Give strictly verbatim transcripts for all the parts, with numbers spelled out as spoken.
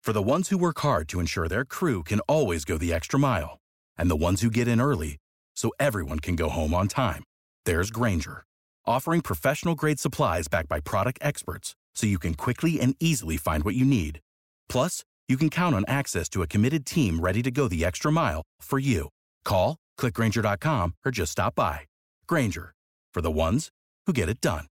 For the ones who work hard to ensure their crew can always go the extra mile, and the ones who get in early so everyone can go home on time, there's Grainger, offering professional-grade supplies backed by product experts so you can quickly and easily find what you need. Plus, you can count on access to a committed team ready to go the extra mile for you. Call, click Grainger dot com, or just stop by. Grainger, for the ones who get it done.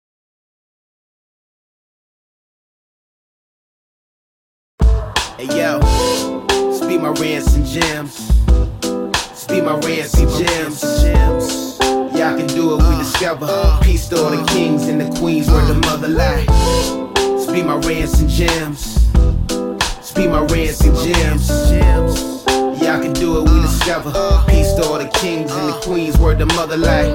Hey yo, speed my rants and gems. Speed my rants and gems. Y'all can do it, we discover. Peace to all the kings and the queens where the mother lie. Speed my rants and gems. Speed my rants and gems. Y'all can do it, we discover. Peace to all the kings and the queens where the mother lie.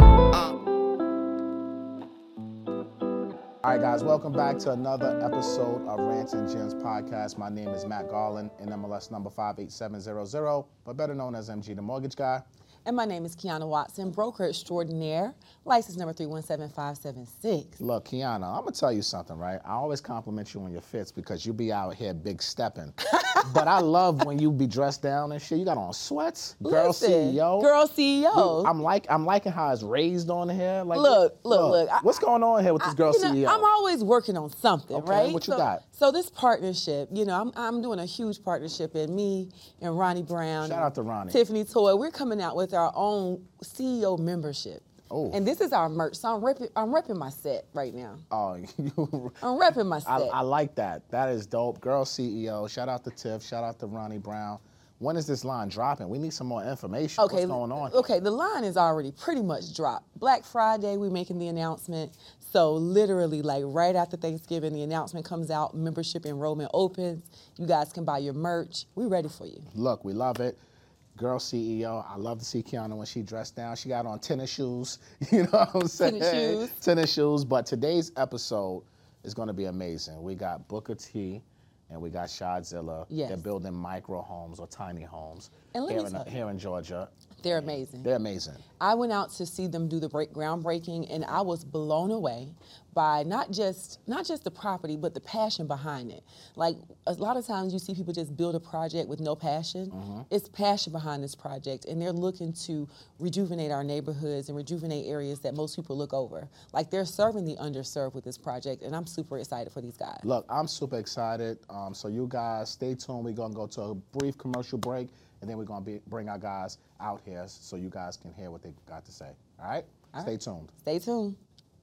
All right, guys, welcome back to another episode of Rants and Gems podcast. My name is Matt Garland, N M L S number five eight seven zero zero, but better known as M G the Mortgage Guy. And my name is Kiana Watson, broker extraordinaire, license number three one seven five seven six. Look, Kiana, I'm going to tell you something, right? I always compliment you on your fits because you be out here big stepping. But I love when you be dressed down and shit. You got on sweats, girl Listen, C E O. Girl C E O. I'm like, I'm liking how it's raised on here. Like, look, look, look. I, What's going on here with this girl I, you know, C E O? I'm always working on something, Okay, right? what you so, got? So this partnership, you know, I'm, I'm doing a huge partnership, and me and Ronnie Brown. Shout out to Ronnie. Tiffany Toy, we're coming out with our own C E O membership. Oh. And this is our merch, so I'm repping, I'm repping my set right now. Oh, you. I'm repping my set. I, I like that. That is dope. Girl C E O. Shout out to Tiff. Shout out to Ronnie Brown. When is this line dropping? We need some more information. Okay, What's going on? Okay, the line is already pretty much dropped. Black Friday, we're making the announcement. So literally, like right after Thanksgiving, the announcement comes out, membership enrollment opens. You guys can buy your merch. We're ready for you. Look, we love it. Girl C E O, I love to see Kiana when she dressed down. She got on tennis shoes, you know what I'm saying? Tennis shoes. Tennis shoes, but today's episode is gonna be amazing. We got Booker T and we got Shadzilla. Yes. They're building micro homes or tiny homes And let here, me in, tell you, here in Georgia. they're amazing. They're amazing. I went out to see them do the break groundbreaking, and I was blown away by not just not just the property, but the passion behind it. Like a lot of times you see people just build a project with no passion. Mm-hmm. It's passion behind this project, and they're looking to rejuvenate our neighborhoods and rejuvenate areas that most people look over. Like they're serving the underserved with this project, and I'm super excited for these guys. Look, I'm super excited. Um, so you guys stay tuned. We're gonna go to a brief commercial break, and then we're gonna be, bring our guys out here so you guys can hear what they got to say. All right? All stay right. tuned. Stay tuned.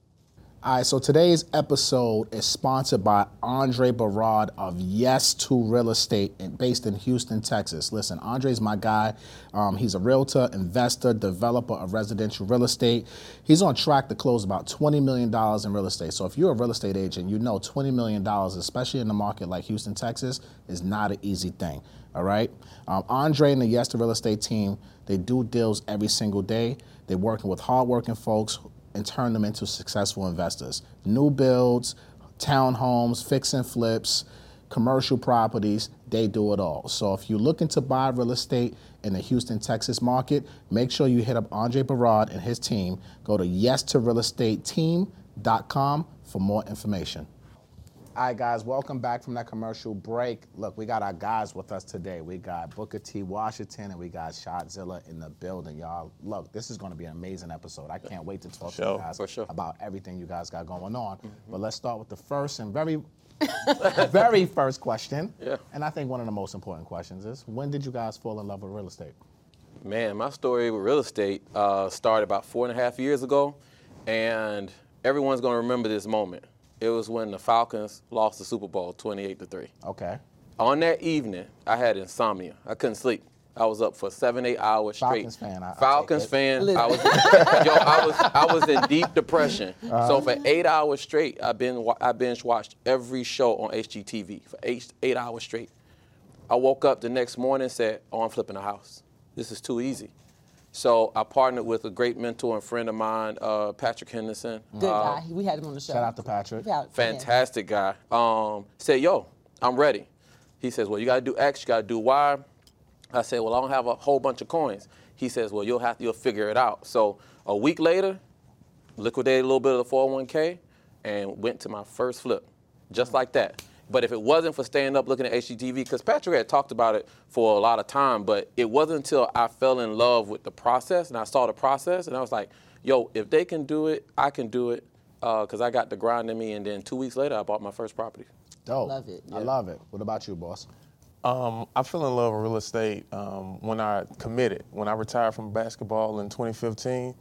All right, so today's episode is sponsored by Andre Barad of Yes to Real Estate, in, based in Houston, Texas. Listen, Andre's my guy. Um, he's a realtor, investor, developer of residential real estate. He's on track to close about twenty million dollars in real estate. So if you're a real estate agent, you know twenty million dollars, especially in a market like Houston, Texas, is not an easy thing, all right? Um, Andre and the Yes to Real Estate team, they do deals every single day. They're working with hardworking folks and turn them into successful investors. New builds, townhomes, fix and flips, commercial properties, they do it all. So if you're looking to buy real estate in the Houston, Texas market, make sure you hit up Andre Barad and his team. Go to yes to real estate team dot com for more information. All right, guys, welcome back from that commercial break. Look, we got our guys with us today. We got Booker T. Washington and we got Shadzilla in the building, y'all. Look, this is going to be an amazing episode. I can't wait to talk sure, to you guys for sure. about everything you guys got going on. Mm-hmm. But let's start with the first and very, very first question. Yeah. And I think one of the most important questions is, when did you guys fall in love with real estate? Man, my story with real estate uh, started about four and a half years ago, and everyone's going to remember this moment. It was when the Falcons lost the Super Bowl twenty-eight to three. Okay. On that evening, I had insomnia. I couldn't sleep. I was up for seven, eight hours straight. Falcons fan. I, Falcons I fan. I was, yo, I was, I was in deep depression. Uh-huh. So for eight hours straight, I been, I binge watched every show on H G T V for eight, eight hours straight. I woke up the next morning and said, "Oh, I'm flipping a house. This is too easy." So I partnered with a great mentor and friend of mine, uh, Patrick Henderson. Good uh, guy. We had him on the show. Shout out to Patrick. Yeah. Fantastic guy. Um, said, "Yo, I'm ready." He says, "Well, you got to do X, you got to do Y." I said, "Well, I don't have a whole bunch of coins." He says, "Well, you'll have to, you'll figure it out." So a week later, liquidated a little bit of the four oh one k and went to my first flip, just like that. But if it wasn't for staying up looking at H G T V, because Patrick had talked about it for a lot of time, but it wasn't until I fell in love with the process and I saw the process and I was like, yo, if they can do it, I can do it, because uh, I got the grind in me. And then two weeks later, I bought my first property. Dope. Love it. I love it. What about you, boss? Um, I fell in love with real estate um, when I committed. When I retired from basketball in twenty fifteen,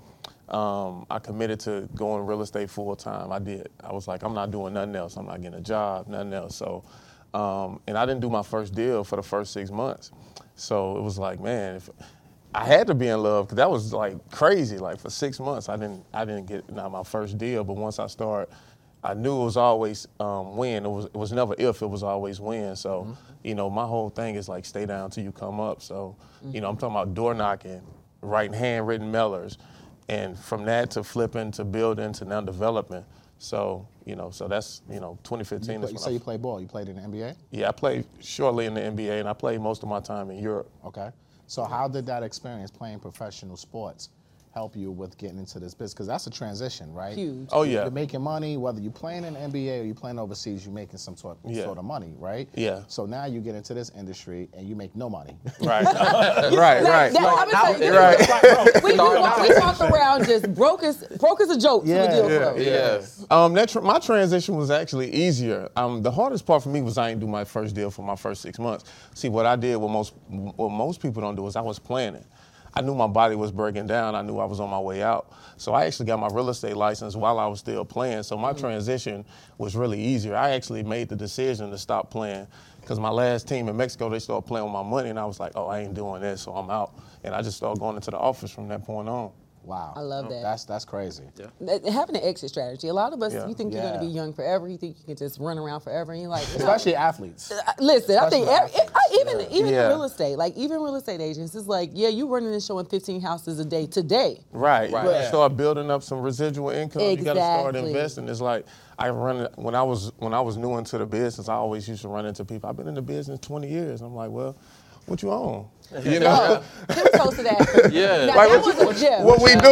um, I committed to going real estate full time. I did. I was like, I'm not doing nothing else. I'm not getting a job, nothing else. So, um, and I didn't do my first deal for the first six months. So it was like, man, if I had to be in love, because that was like crazy. Like for six months, I didn't, I didn't get not my first deal. But once I started, I knew it was always um, win. It was, it was never if, it was always win. So, mm-hmm. you know, my whole thing is like stay down till you come up. So, mm-hmm. you know, I'm talking about door knocking, writing handwritten mailers, and from that to flipping to building to now development. So, you know, so that's, you know, twenty fifteen. You, play, you say I, you play ball. You played in the N B A? Yeah, I played shortly in the N B A, and I played most of my time in Europe. Okay. So how did that experience playing professional sports help you with getting into this business? Because that's a transition, right? Huge. Oh, yeah. You're making money, whether you're playing in the N B A or you're playing overseas, you're making some sort, yeah. sort of money, right? Yeah. So now you get into this industry and you make no money. Right. right, right. That, that, you, right. We, we, walk, we talk around just broke as, broke as a joke yeah, to the deal yeah, club. Yeah. Yes. Um, that tra- my transition was actually easier. Um, the hardest part for me was I didn't do my first deal for my first six months. See, what I did, what most, what most people don't do is I was planning. I knew my body was breaking down. I knew I was on my way out. So I actually got my real estate license while I was still playing. So my mm-hmm. transition was really easier. I actually made the decision to stop playing because my last team in Mexico, they started playing with my money, and I was like, oh, I ain't doing this, so I'm out. And I just started going into the office from that point on. Wow. I love that. That's that's crazy. Yeah. Having an exit strategy. A lot of us, Yeah. you think you're Yeah. going to be young forever. You think you can just run around forever, and you're like, Especially athletes. Uh, Listen, I think Especially every, I, even yeah. even Yeah. in real estate, like even real estate agents, it's like, yeah, you running and showing fifteen houses a day today. Right. Right. You gotta start building up some residual income. You got to start Exactly. investing. It's like I run when I was when I was new into the business. I always used to run into people. I've been in the business twenty years. I'm like, well, what you own? You know. Tim toast to that. Yeah. Now, Like, that what, you, was a gem. what we doing?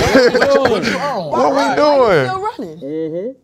What you own? What we Why doing? you still running?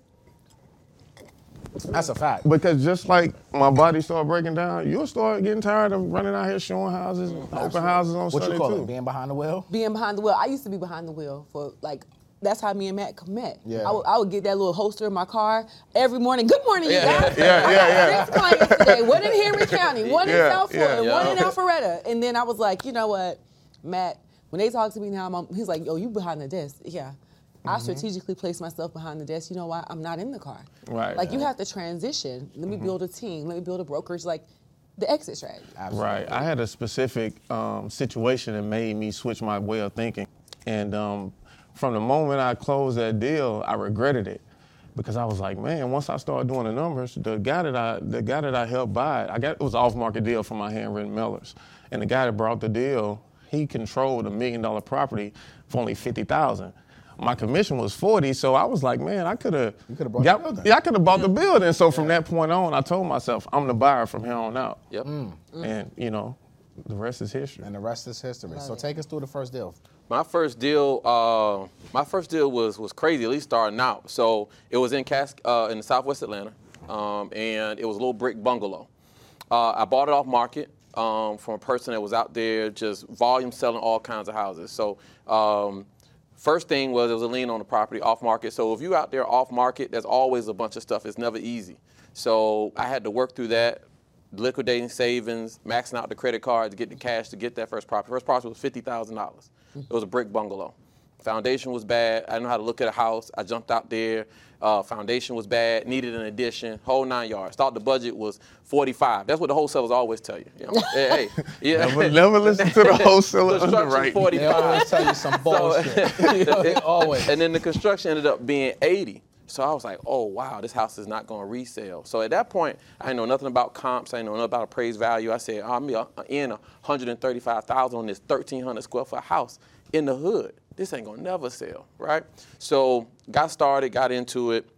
That's a fact. Because just like my body started breaking down, you'll start getting tired of running out here showing houses, open houses on What Sunday you call too. it? Being behind the wheel? Being behind the wheel. I used to be behind the wheel for like. That's how me and Matt met. Yeah. I would, I would get that little holster in my car every morning. Good morning, you Yeah. guys. Yeah, yeah, yeah. Six clients today. One in Henry County, one in Yeah, South Florida, yeah. one in Yeah. Alpharetta. And then I was like, you know what, Matt, when they talk to me now, I'm, he's like, yo, you behind the desk. Yeah. I strategically place myself behind the desk. You know why? I'm not in the car. Right. Like you have to transition. Let me build a team. Let me build a brokerage. Like the exit strategy. Absolutely. Right. I had a specific um, situation that made me switch my way of thinking. And um, from the moment I closed that deal, I regretted it because I was like, man, once I started doing the numbers, the guy that I the guy that I helped buy it, I got it was an off-market deal for my handwritten mailers. And the guy that brought the deal, he controlled a million dollar property for only fifty thousand. My commission was forty, so I was like, man, I could have. You could have bought the building. Yeah, I could have bought the building. So from that point on, I told myself, I'm the buyer from here on out. Yep. And you know, the rest is history. And the rest is history. So take us through the first deal. My first deal, uh, my first deal was was crazy. At least starting out. So it was in Cas- uh, in Southwest Atlanta, um, and it was a little brick bungalow. Uh, I bought it off market um, from a person that was out there just volume selling all kinds of houses. So um, first thing was there was a lien on the property off market. So if you out there off market, there's always a bunch of stuff. It's never easy. So I had to work through that, liquidating savings, maxing out the credit card to get the cash to get that first property. First property was fifty thousand dollars. It was a brick bungalow. Foundation was bad. I didn't know how to look at a house. I jumped out there. Uh, foundation was bad. Needed an addition. Whole nine yards. Thought the budget was forty-five. That's what the wholesalers always tell you. You know, hey, hey, yeah. Never, never listen to the wholesaler Construction underwriting. They forty-five. always tell you some bullshit. You know, they always. And then the construction ended up being eighty. So I was like, oh, wow, this house is not going to resell. So at that point, I didn't know nothing about comps. I didn't know nothing about appraised value. I said, I'm in one hundred thirty-five thousand dollars on this thirteen hundred square foot house in the hood. This ain't going to never sell, right? So got started, got into it.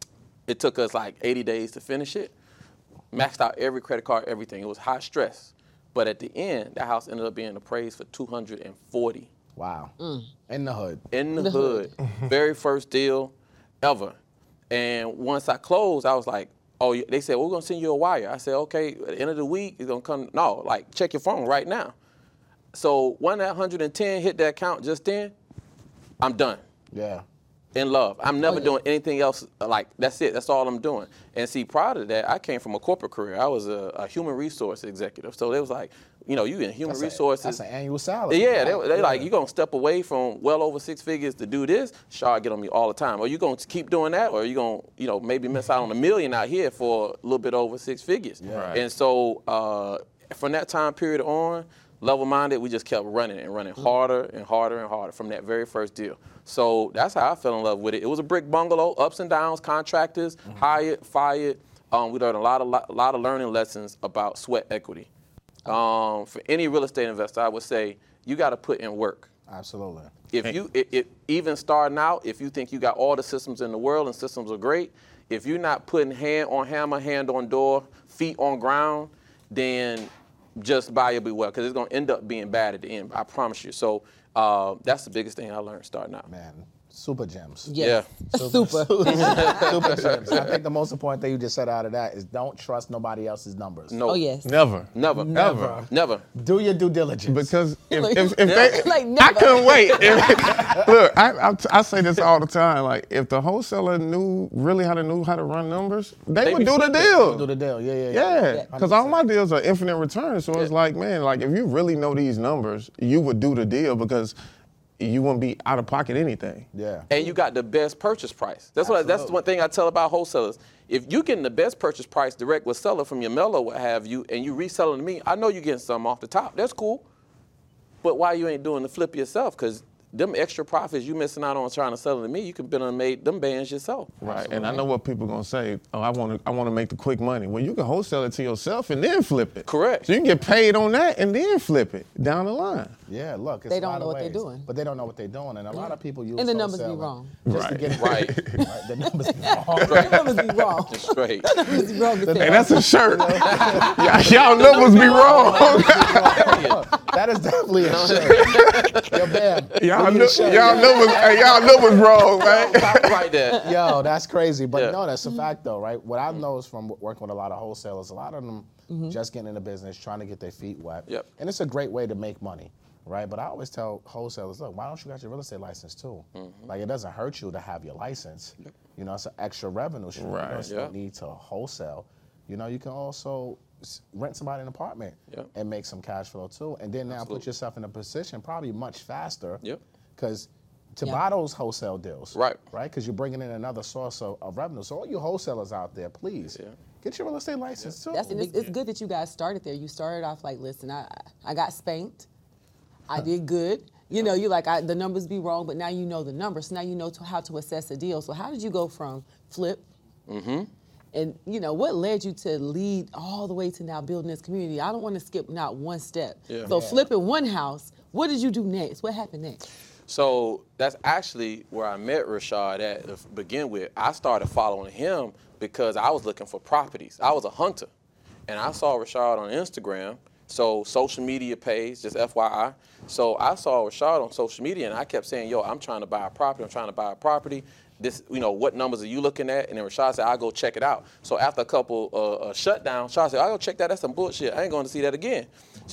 It took us like eighty days to finish it. Maxed out every credit card, everything. It was high stress. But at the end, that house ended up being appraised for two hundred forty. Wow. In the hood. In the, The hood. Very first deal ever. And once I closed, I was like, oh, they said, well, we're going to send you a wire. I said, okay, at the end of the week, it's going to come. No, like, check your phone right now. So when that one hundred ten hit that account just then, I'm done. Yeah. In love. I'm never Oh, yeah. doing anything else. Like, that's it. That's all I'm doing. And see, prior to that, I came from a corporate career. I was a, a human resource executive. So they was like, you know, you in human That's resources. A, that's an annual salary. Yeah, they, right? they Yeah. like, you going to step away from well over six figures to do this? Shard get on me all the time. Are you going to keep doing that? Or are you going to, you know, maybe miss out on a million out here for a little bit over six figures? Right. And so uh, from that time period on, level-minded, we just kept running and running harder and harder and harder from that very first deal. So that's how I fell in love with it. It was a brick bungalow, ups and downs, contractors, mm-hmm. hired, fired. Um, we learned a lot of a lot of learning lessons about sweat equity. Um, for any real estate investor, I would say you got to put in work. Absolutely. If you, it, it, even starting out, if you think you got all the systems in the world and systems are great, if you're not putting hand on hammer, hand on door, feet on ground, then just buyer beware, because it's going to end up being bad at the end. I promise you. So uh, that's the biggest thing I learned starting out. Man, super gems. Yes. Yeah. Super. Super gems. I think the most important thing you just said out of that is don't trust nobody else's numbers. No. Oh, yes. Never. Never. Never. Never. Do your due diligence. Because if, Like- if, if they, Like I never. couldn't wait. If- look, I, I I say this all the time. Like, if the wholesaler knew really how to knew how to run numbers, they, They would be do the flipping. deal. do the deal. Yeah, yeah, yeah. Yeah, because all my deals are infinite returns. So it's Yeah. like, man, like if you really know these numbers, you would do the deal because you wouldn't be out of pocket anything. Yeah. And you got the best purchase price. That's what. That's the one thing I tell about wholesalers. If you getting the best purchase price direct with seller from your mail or what have you, and you reselling to me, I know you getting something off the top. That's cool. But why you ain't doing the flip yourself? Because them extra profits you missing out on trying to sell it to me, you could been and made them bands yourself. Right, and I know what people gonna say. Oh, I want to, I want to make the quick money. Well, you can wholesale it to yourself and then flip it. Correct. So you can get paid on that and then flip it down the line. Yeah, look, it's They a don't lot know of what they're ways, doing. But they don't know what they're doing, and a lot of people use And the numbers be wholesaling wrong. just to Right. get it Right. right. The numbers be wrong. The numbers be wrong. Just straight. The numbers be wrong. as Hey, hell. that's a shirt. y'all, y'all numbers be wrong. That is definitely a shirt. Yo, Bam. y'all, we need nu- a shirt. y'all numbers, hey, y'all numbers wrong, man. Right there. Yo, that's crazy. But Yeah. no, that's a fact though, right? What I've noticed from working with a lot of wholesalers, a lot of them just getting into business, trying to get their feet wet. Yep. And it's a great way to make money, right? But I always tell wholesalers, look, why don't you got your real estate license too? Like it doesn't hurt you to have your license. You know, it's an extra revenue stream. Right. You don't Yeah. need to wholesale. You know, you can also s- rent somebody an apartment Yep. and make some cash flow too. And then now put Absolutely. yourself in a position probably much faster. Yep. Because to Yeah. buy those wholesale deals, Right. right? Because you're bringing in another source of, of revenue. So all you wholesalers out there, please Yeah. get your real estate license too. That's, and it's, it's good that you guys started there. You started off like, listen, I I got spanked. I did good. You know, you like I, the numbers be wrong, but now you know the numbers. So now you know to, how to assess a deal. So how did you go from flip? Mm-hmm. And you know what led you to lead all the way to now building this community? I don't want to skip not one step. Yeah. So Yeah. flipping one house. What did you do next? What happened next? So that's actually where I met Rashad at to begin with. I started following him because I was looking for properties. I was a hunter. And I saw Rashad on Instagram. So social media page, just F Y I. So I saw Rashad on social media and I kept saying, yo, I'm trying to buy a property. I'm trying to buy a property. This, you know, what numbers are you looking at? And then Rashad said, I'll go check it out. So after a couple uh, uh, shutdowns, Rashad said, I'll go check that. That's some bullshit. I ain't going to see that again.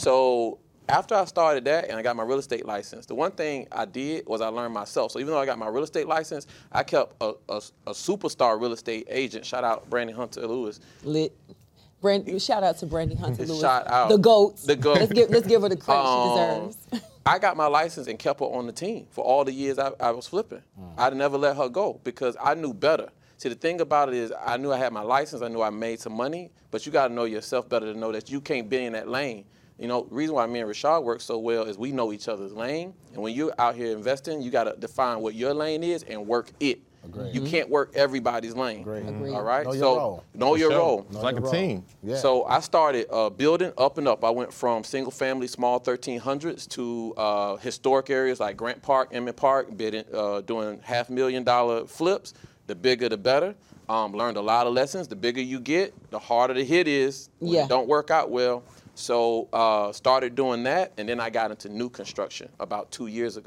So after I started that and I got my real estate license, the one thing I did was I learned myself. So even though I got my real estate license, I kept a, a, a superstar real estate agent. Shout out Brandon Hunter Lewis. Lit. Brand, shout out to Brandy Hunter Lewis. Shout out. The GOAT. The GOAT. Let's give, let's give her the credit Um, she deserves. I got my license and kept her on the team for all the years I, I was flipping. I never let her go because I knew better. See, the thing about it is I knew I had my license. I knew I made some money, but you got to know yourself better to know that you can't be in that lane. You know, the reason why me and Rashad work so well is we know each other's lane. And when you're out here investing, you got to define what your lane is and work it. Agreed. You can't work everybody's lane. Agreed. Agreed. All right? Know your so role. know your Sure. role. It's like a Know your team. role. Yeah. So I started uh, building up and up. I went from single family, small thirteen hundreds to uh, historic areas like Grant Park, Emmett Park, bidding, uh, doing half million dollar flips. The bigger, the better. Um, learned a lot of lessons. The bigger you get, the harder the hit is. When Yeah. it don't work out well. So uh, started doing that, and then I got into new construction about two years ago.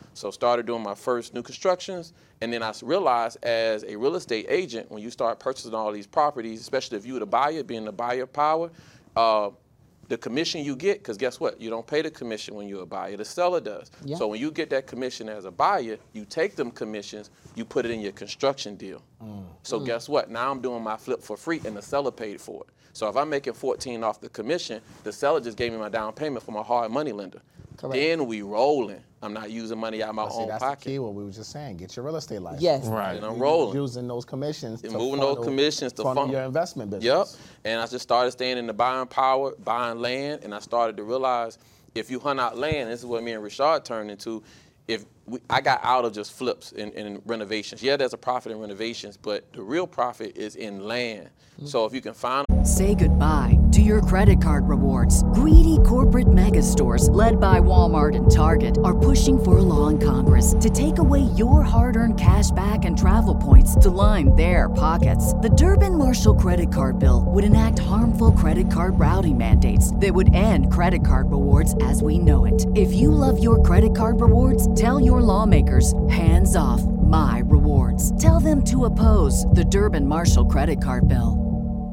So started doing my first new constructions, and then I realized as a real estate agent, when you start purchasing all these properties, especially if you were the buyer, being the buyer power, uh, the commission you get, because guess what? You don't pay the commission when you're a buyer, the seller does. Yeah. So when you get that commission as a buyer, you take them commissions, you put it in your construction deal. Mm. So mm. guess what? Now I'm doing my flip for free and the seller paid for it. So if I'm making fourteen off the commission, the seller just gave me my down payment from a hard money lender. Correct. Then we rolling. I'm not using money out of my well, own see, that's pocket. the key, what we were just saying. Get your real estate license. Yes. Right. And I'm rolling. Using those commissions and to moving funnel, those commissions to funnel fund your investment business. Yep. And I just started staying in the buying power, buying land, and I started to realize if you hunt out land, this is what me and Rashad turned into. If we, I got out of just flips and, and renovations. Yeah, there's a profit in renovations, but the real profit is in land. Mm-hmm. So if you can find. Say goodbye to your credit card rewards. Greedy corporate mega stores, led by Walmart and Target, are pushing for a law in Congress to take away your hard-earned cash back and travel points to line their pockets. The Durbin-Marshall credit card bill would enact harmful credit card routing mandates that would end credit card rewards as we know it. If you love your credit card rewards, tell your lawmakers, hands off my rewards. Tell them to oppose the Durbin-Marshall credit card bill.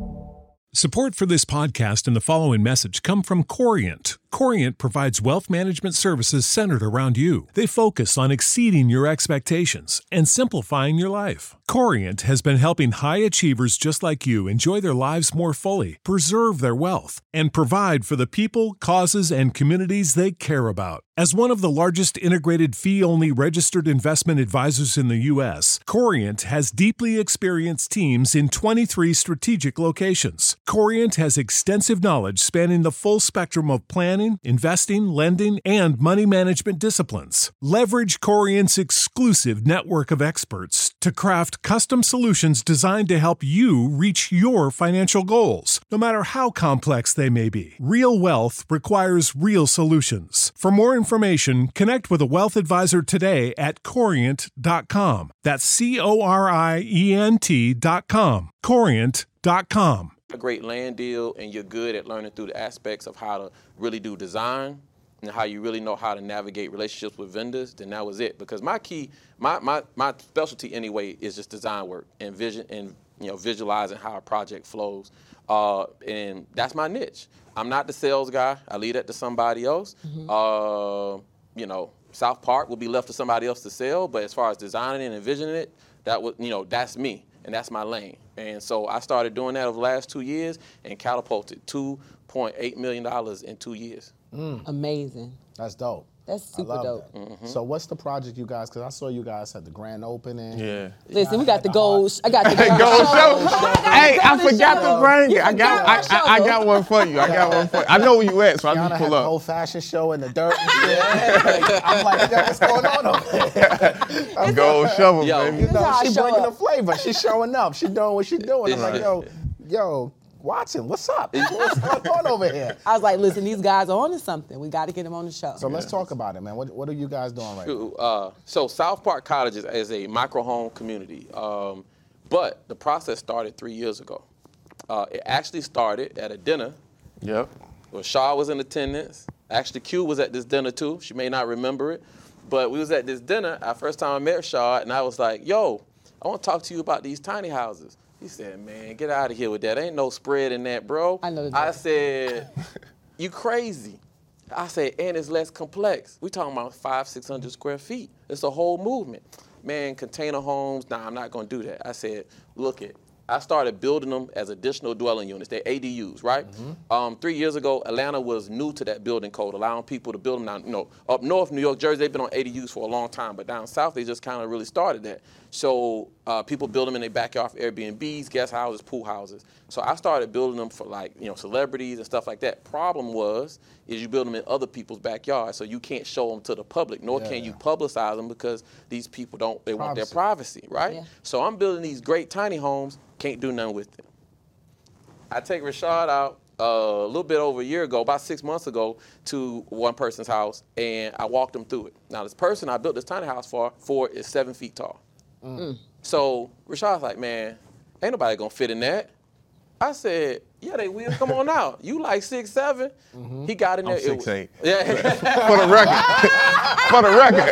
Support for this podcast and the following message come from Corient. Corient provides wealth management services centered around you. They focus on exceeding your expectations and simplifying your life. Corient has been helping high achievers just like you enjoy their lives more fully, preserve their wealth, and provide for the people, causes, and communities they care about. As one of the largest integrated fee-only registered investment advisors in the U S, Corient has deeply experienced teams in twenty-three strategic locations. Corient has extensive knowledge spanning the full spectrum of planning, investing, lending, and money management disciplines. Leverage Corient's exclusive network of experts to craft custom solutions designed to help you reach your financial goals, no matter how complex they may be. Real wealth requires real solutions. For more information, connect with a wealth advisor today at corient dot com. That's C O R I E N T dot com. corient dot com. A great land deal and you're good at learning through the aspects of how to really do design and how you really know how to navigate relationships with vendors, then that was it. Because my key, my my, my specialty anyway is just design work and vision and you know visualizing how a project flows. Uh, and that's my niche. I'm not the sales guy. I leave that to somebody else. Mm-hmm. Uh, you know, South Park will be left to somebody else to sell, but as far as designing and envisioning it, that was you know that's me. And that's my lane. And so I started doing that over the last two years and catapulted two point eight million dollars in two years. Mm. Amazing. That's dope. That's super dope. Mm-hmm. So what's the project you guys, because I saw you guys had the grand opening. Yeah. Listen, we got the gold, I got the gold, gold show. show. Hey, I forgot to bring it. I got, I, I, I got one for you. I got one for you. I know where you at, so I Kiana just had pull the up. whole fashion show in the dirt and shit. I'm like, yo, what's going on over there? Gold shovel, Yo. baby. You know, how I she show bringing up. the flavor. She's showing up. She doing what she doing. I'm like, yo, yo, Watson, what's up? What's going on over here? I was like, listen, these guys are on to something. We got to get them on the show. So let's talk about it, man. What, what are you guys doing right now? Uh, so South Park Cottages is a micro home community, um, but the process started three years ago. Uh, it actually started at a dinner. Yep. Where Shaw was in attendance. Actually, Q was at this dinner too. She may not remember it, but we was at this dinner. Our first time I met Shaw, and I was like, "Yo, I want to talk to you about these tiny houses." He said, "Man, get out of here with that. Ain't no spread in that, bro." I know that. I said, "You crazy?" I said, "And it's less complex. We talking about five, six hundred square feet. It's a whole movement, man. Container homes. Nah, I'm not gonna do that." I said, "Look it." I started building them as additional dwelling units. They're A D Us, right? Mm-hmm. Um, three years ago, Atlanta was new to that building code, allowing people to build them down, you know, up north, New York, Jersey, they've been on A D Us for a long time, but down south, they just kind of really started that. So uh, people build them in their backyard for Airbnbs, guest houses, pool houses. So I started building them for like, you know, celebrities and stuff like that. Problem was, is you build them in other people's backyards, so you can't show them to the public, nor Yeah. can you publicize them because these people don't, they want their Privacy. privacy, right? Yeah. So I'm building these great tiny homes, can't do nothing with it. I take Rashad out uh, a little bit over a year ago, about six months ago, to one person's house, and I walked him through it. Now, this person I built this tiny house for, for is seven feet tall. Mm. So Rashad's like, man, ain't nobody gonna fit in that. I said, yeah, they will. Come on out. You like six seven? Mm-hmm. He got in there. I'm six was, eight. Yeah. For the record. For the record.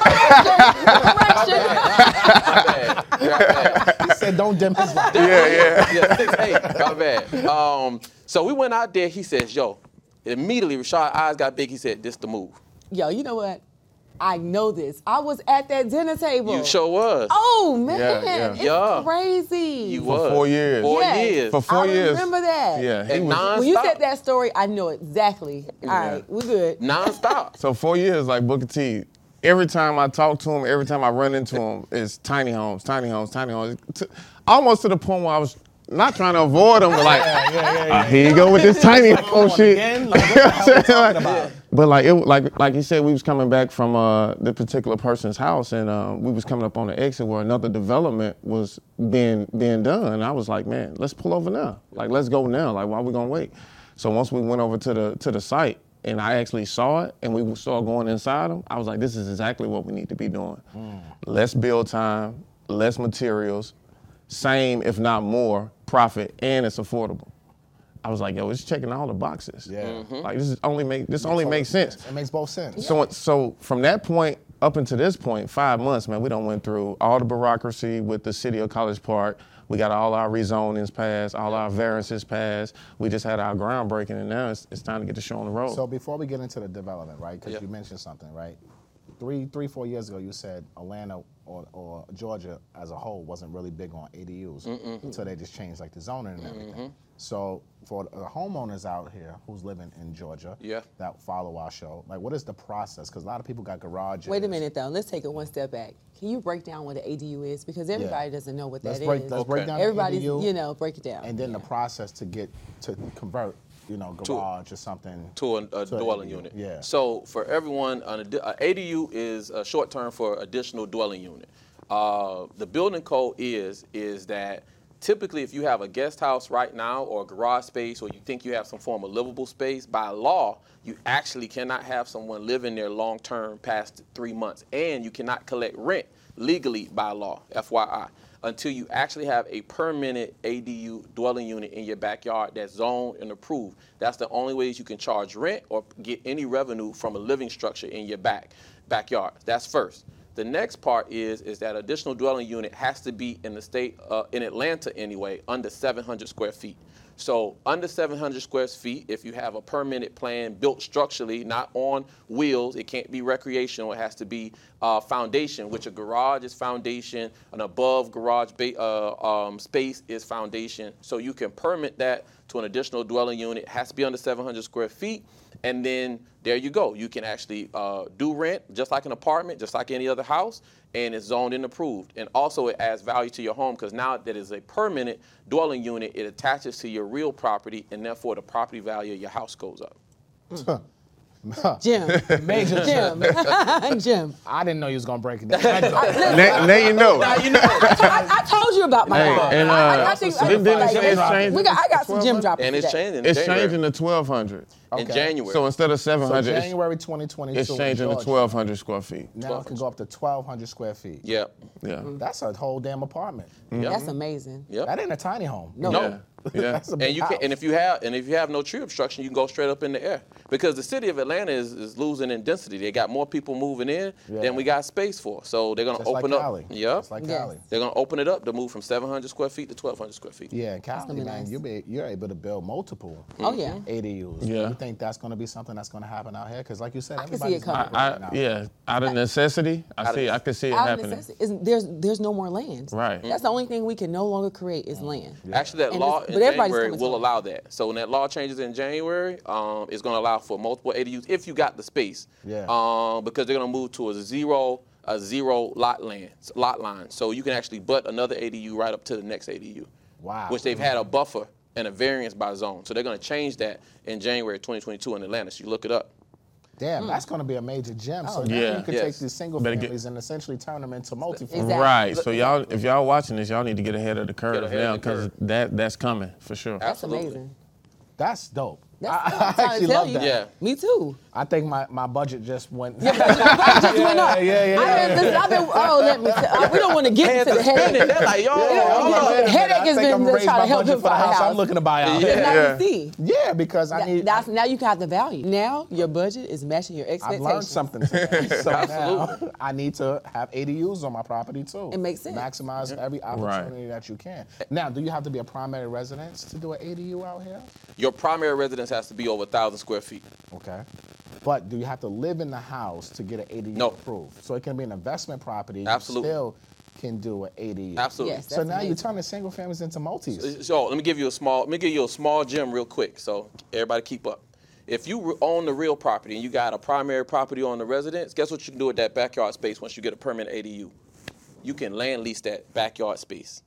He said, don't dim his light. Yeah, yeah. Yeah, six eight. My bad. Um, so we went out there. He says, yo, immediately Rashad's eyes got big. He said, this the move. Yo, you know what? I know this. I was at that dinner table. You sure was. Oh, man. Yeah, yeah. It's Yeah. crazy. You For was. four years. Four Yes. years. For four I years. remember that. Yeah. He And was, non- When you Stop. said that story, I know exactly. All right, we good. Non-stop. so four years, like Booker T, every time I talk to him, every time I run into him, it's tiny homes, tiny homes, tiny homes. T- almost to the point where I was not trying to avoid him, but like, Yeah, yeah, yeah, yeah. uh, here you go with this tiny home shit. Again? Like, what the hell are we talking about? But like it, like like he said, we was coming back from uh, the particular person's house, and uh, we was coming up on the exit where another development was being being done. And I was like, man, let's pull over now. Like, let's go now. Like, why are we gonna wait? So once we went over to the to the site, and I actually saw it, and we started going inside them, I was like, this is exactly what we need to be doing. Mm. Less build time, less materials, same if not more profit, and it's affordable. I was like, yo, it's checking all the boxes. Yeah. Mm-hmm. Like this is only make this only makes sense. It makes both sense. So so from that point up until this point, five months, man, we done went through all the bureaucracy with the city of College Park. We got all our rezonings passed, all our variances passed. We just had our groundbreaking, and now it's, it's time to get the show on the road. So before we get into the development, right? Because Yep. you mentioned something, right? Three, three, four years ago, you said Atlanta or, or Georgia as a whole wasn't really big on A D Us. Mm-mm. So they just changed like the zoning and everything. Mm-hmm. So for the homeowners out here who's living in Georgia Yeah. that follow our show, like what is the process? Because a lot of people got garages. Wait a minute, though. Let's take it one step back. Can you break down what an A D U is? Because everybody doesn't know what Let's that break, is. let's break Okay. down Everybody's, the A D U, you know, break it down. and then Yeah. the process to get to convert, you know, garage or something to a, a to an dwelling A D U. unit. Yeah. So for everyone, an, addi- a A D U is a short term for additional dwelling unit. Uh, the building code is is that typically if you have a guest house right now or a garage space or you think you have some form of livable space, by law, you actually cannot have someone living there long term past three months. And you cannot collect rent legally by law, F Y I, until you actually have a permanent A D U dwelling unit in your backyard that's zoned and approved. That's the only ways you can charge rent or get any revenue from a living structure in your back backyard. That's first. The next part is is that additional dwelling unit has to be in the state, uh, in Atlanta anyway, under seven hundred square feet. So under seven hundred square feet, if you have a permitted plan built structurally, not on wheels, it can't be recreational, it has to be uh, foundation, which a garage is foundation, an above garage ba- uh, um, space is foundation. So you can permit that to an additional dwelling unit, it has to be under seven hundred square feet, and then there you go. You can actually uh, do rent just like an apartment, just like any other house, and it's zoned and approved. And also it adds value to your home because now that is a permanent dwelling unit, it attaches to your real property, and therefore the property value of your house goes up. Jim. Major Jim. Jim. I didn't know you was gonna break it down. now, now you know. Now you know. I, I told you about my Hey, car. and, I, I, uh, I think so then like, it's changing we got, I got to some gym droppers. And it's today. changing. in It's January. changing to twelve hundred. in Okay. January. So instead of seven So hundred, it's, January twenty twenty-two. it's changing to Georgia, twelve hundred square feet. Now it can go up to twelve hundred square feet. yeah. Yeah. That's a whole damn apartment. Yep. That's amazing. Yep. That ain't a tiny home. No. No. Yeah. That's a big And you can, house. and if you have, and if you have no tree obstruction, you can go straight up in the air because the city of Atlanta is, is losing in density. They got more people moving in Yeah. than we got space for. So they're gonna Just like open up. Cali. Yep. Just like Yes. Cali. They're gonna open it up to move from seven hundred square feet to twelve hundred square feet. Yeah, in Cali, gonna be man, nice. you be, you're able to build multiple Oh, yeah. A D Us. Yeah. You think that's going to be something that's going to happen out here? Because like you said, I can see it everybody's coming. moving I, right now. yeah, out of necessity, I Out of see. I can see it Out of happening. necessity, is- there's there's no more land. Right. That's the only thing we can no longer create is land. Actually, that And law it's- in but everybody's January coming will to it. allow that. So when that law changes in January, um, it's going to allow for multiple A D Us if you got the space. Yeah. Um, because they're going to move to a zero a zero lot land lot line, so you can actually butt another A D U right up to the next A D U. Wow. Which they've had a buffer and a variance by zone. So they're going to change that in January twenty twenty-two in Atlanta. So you look it up. Damn, that's going to be a major gem. So now Yeah. you can Yes. take these single Better get- families and essentially turn them into multi-families. Exactly. Right. So y'all, if y'all watching this, y'all need to get ahead of the curve ahead of now the because curve. that that's coming for sure. That's Absolutely. amazing. That's dope. That's I, what I'm I trying to actually tell love you. that. Yeah. Me too. I think my, my budget just went. Your budget just went up. Yeah, yeah, yeah. I mean, listen, I've been, oh, let me tell, we don't want to get into the headache. They're like, yo, Yeah, hold yeah, up. yeah. The headache I has think I'm been to raise try to my help budget him for the buy a house I'm house. looking to buy a house. Yeah. Now Yeah. you see. Yeah, because I That- need. that's, now you have the value. Now your budget is matching your I've expectations. learned something today. So now Absolutely. I need to have A D Us on my property too. It makes sense. Maximize every opportunity that you can. Now, do you have to be a primary residence to do an A D U out here? Your primary residence has to be over one thousand square feet. Okay. But do you have to live in the house to get an A D U No. approved? So it can be an investment property. Absolutely. You still can do an A D U. Absolutely. Yes, So that's now you're amazing. turning single families into multis. So let me give you a small. Let me give you a small gem real quick. So everybody keep up. If you re- own the real property and you got a primary property on the residence, guess what you can do with that backyard space once you get a permanent A D U? You can land lease that backyard space.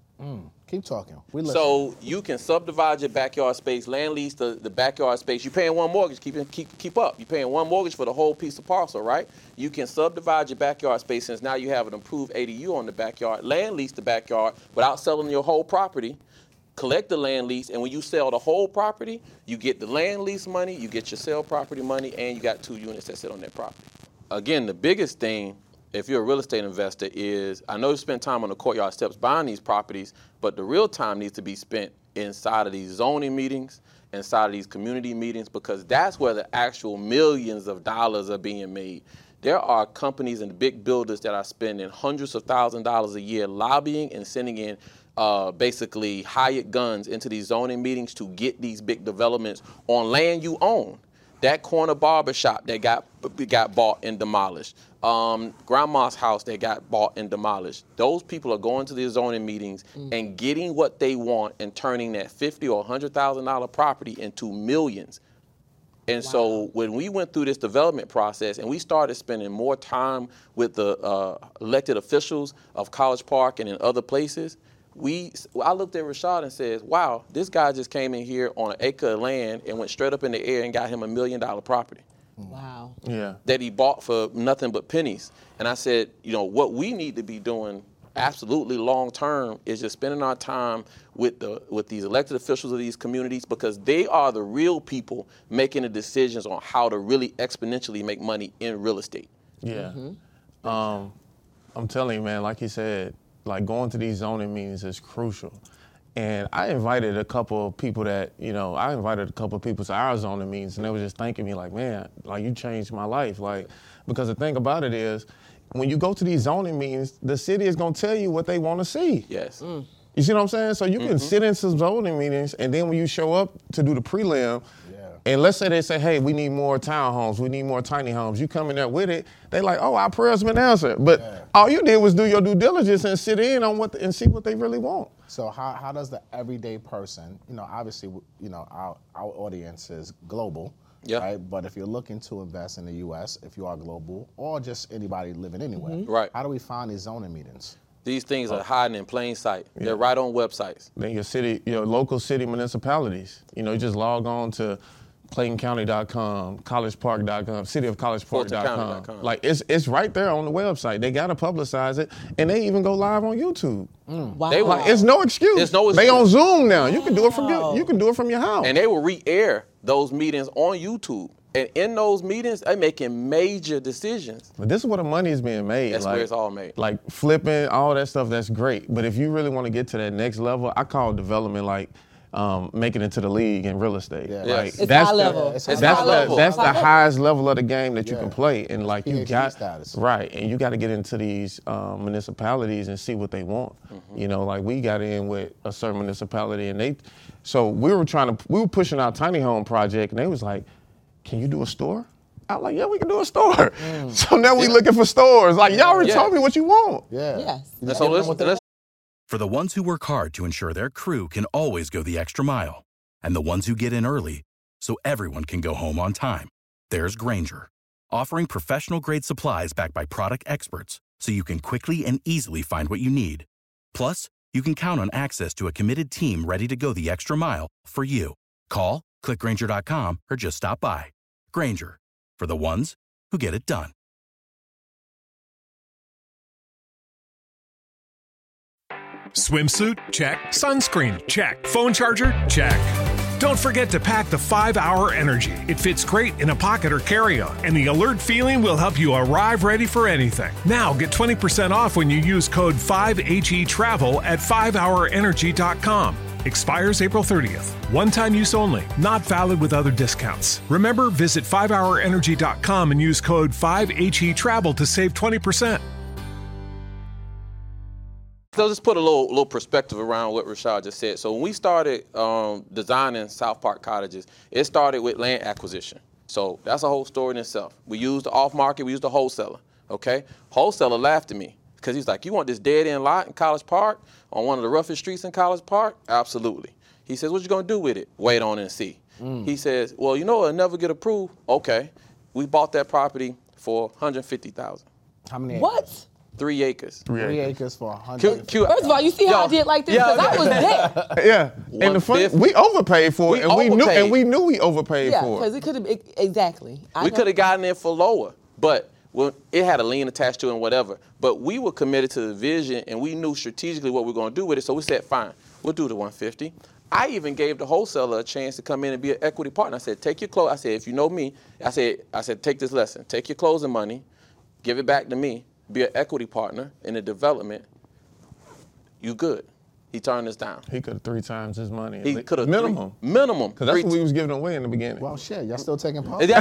Keep talking. We listen. So you can subdivide your backyard space, land lease the, the backyard space. You're paying one mortgage, keep, keep, keep up. You're paying one mortgage for the whole piece of parcel, right? You can subdivide your backyard space since now you have an approved A D U on the backyard, land lease the backyard without selling your whole property, collect the land lease, and when you sell the whole property, you get the land lease money, you get your sale property money, and you got two units that sit on that property. Again, the biggest thing, if you're a real estate investor, is I know you spend time on the courtyard steps buying these properties, but the real time needs to be spent inside of these zoning meetings, inside of these community meetings, because that's where the actual millions of dollars are being made. There are companies and big builders that are spending hundreds of thousands of dollars a year lobbying and sending in uh, basically hired guns into these zoning meetings to get these big developments on land you own. That corner barber shop that got got bought and demolished. Um, grandma's house that got bought and demolished. Those people are going to the zoning meetings mm. and getting what they want and turning that fifty or one hundred thousand dollar property into millions. And wow. So when we went through this development process and we started spending more time with the uh, elected officials of College Park and in other places, we I looked at Rashad and said, wow, this guy just came in here on an acre of land and went straight up in the air and got him a million dollar property. Wow. Yeah. That he bought for nothing but pennies. And I said, you know, what we need to be doing absolutely long term is just spending our time with the with these elected officials of these communities, because they are the real people making the decisions on how to really exponentially make money in real estate. Yeah. Mm-hmm. Um, I'm telling you, man, like you said, like going to these zoning meetings is crucial. And I invited a couple of people that, you know, I invited a couple of people to our zoning meetings, and they were just thanking me like, man, like you changed my life. Like, because the thing about it is, when you go to these zoning meetings, the city is gonna tell you what they wanna see. Yes. Mm. You see what I'm saying? So you Mm-hmm. can sit in some zoning meetings, and then when you show up to do the prelim, Yeah. and let's say they say, hey, we need more townhomes, we need more tiny homes. You come in there with it, they like, oh, our prayers been answered. But Yeah. all you did was do your due diligence and sit in on what the, and see what they really want. So how, how does the everyday person, you know, obviously, you know, our, our audience is global, Yeah. right? But if you're looking to invest in the U S, if you are global, or just anybody living anywhere, Mm-hmm. Right. how do we find these zoning meetings? These things are hiding in plain sight. They're right on websites. Then your city, your local city municipalities, you know, you just log on to Clayton County dot com, College Park dot com, City of College Park dot com. Fulton County dot com. Like it's it's right there on the website. They gotta publicize it, and they even go live on YouTube. Wow. They Like it's no excuse. There's no They excuse. on Zoom now. You can do it from your you can do it from your house. And they will re-air those meetings on YouTube. And in those meetings, they're making major decisions. But this is where the money is being made. That's like, where it's all made. Like flipping, all that stuff, that's great. But if you really want to get to that next level, I call development like um, making it to the league in real estate. Yeah. Like, Yes. It's that's high the, level. It's That's, high the, level. that's the High level. highest level of the game that you Yeah. can play. And like you PhD got, status. right, and you got to get into these um, municipalities and see what they want. Mm-hmm. You know, like we got in with a certain municipality and they, so we were trying to, we were pushing our tiny home project and they was like, can you do a store? I was like, yeah, we can do a store. Mm. So now we looking for stores. Like, y'all already Yeah. told me what you want. Yeah. Yes. You And just so give them let's, what they let's For the ones who work hard to ensure their crew can always go the extra mile, and the ones who get in early so everyone can go home on time, there's Grainger, offering professional-grade supplies backed by product experts so you can quickly and easily find what you need. Plus, you can count on access to a committed team ready to go the extra mile for you. Call, click Grainger dot com, or just stop by. Grainger, for the ones who get it done. Swimsuit? Check. Sunscreen? Check. Phone charger? Check. Don't forget to pack the five hour Energy. It fits great in a pocket or carry-on, and the alert feeling will help you arrive ready for anything. Now get twenty percent off when you use code five H E Travel at five hour energy dot com. Expires April thirtieth. One-time use only. Not valid with other discounts. Remember, visit five hour energy dot com and use code five H E Travel to save twenty percent. So let's put a little little perspective around what Rashad just said. So when we started um, designing South Park Cottages, it started with land acquisition. So that's a whole story in itself. We used the off-market, we used the wholesaler, okay? Wholesaler laughed at me because he's like, you want this dead-end lot in College Park on one of the roughest streets in College Park? Absolutely. He says, what you gonna do with it? Wait on it and see. Mm. He says, well, you know, it'll never get approved. Okay. We bought that property for one hundred fifty thousand dollars. How many acres? What? Three acres. Three, Three acres. acres for one hundred. Q, Q, First of all, you see how yo, I did like this because yeah, I was there. Yeah, and the fun, we overpaid for We it, and we knew, overpaid. and we knew we overpaid Yeah, for because it. it could have been exactly. I We know. could have gotten it for lower, but well, it had a lien attached to it and whatever. But we were committed to the vision, and we knew strategically what we were going to do with it. So we said, fine, we'll do the one fifty. I even gave the wholesaler a chance to come in and be an equity partner. I said, take your clothes. I said, if you know me, I said, I said, take this lesson. Take your closing money, give it back to me, be an equity partner in the development. You good. He turned us down. He could have three times his money. He could have minimum. Three, minimum. Because that's what we was giving away in the beginning. Well, shit, y'all still taking part? Hey,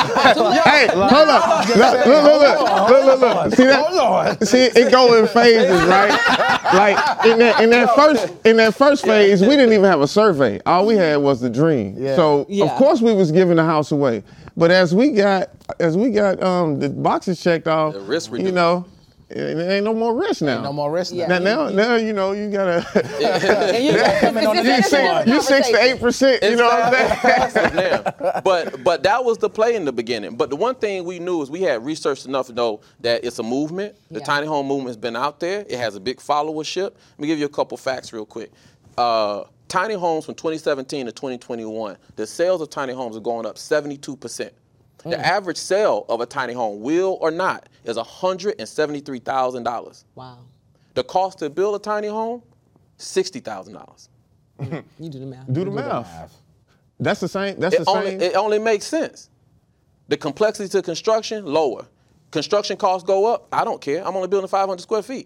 hold up. Look, look, look, look, look, look, look. See that? See, it go in phases, right? Like in that, in that first, in that first phase, we didn't even have a survey. All we had was the dream. Yeah. So Yeah. of course we was giving the house away. But as we got, as we got um, the boxes checked off, The risk you reduced. know, there ain't no more risk now. No more risk Yeah. now. Now, now, now, you know, you gotta. And you, it's, coming on it's, the it's, you it's a six, you six to eight percent. You know what I'm saying? Passive now. But but that was the play in the beginning. But the one thing we knew is we had researched enough to know that it's a movement. The Yeah. tiny home movement's been out there. It has a big followership. Let me give you a couple facts real quick. Uh, tiny homes from twenty seventeen to twenty twenty-one, the sales of tiny homes are going up seventy-two percent. The average sale of a tiny home, will or not, is one hundred seventy-three thousand dollars. wow. The cost to build a tiny home, sixty thousand dollars. You do the math. Do the math. That's the same. That's It the only, same. it only makes sense. The complexity to construction, lower. Construction costs go up, I don't care. I'm only building five hundred square feet.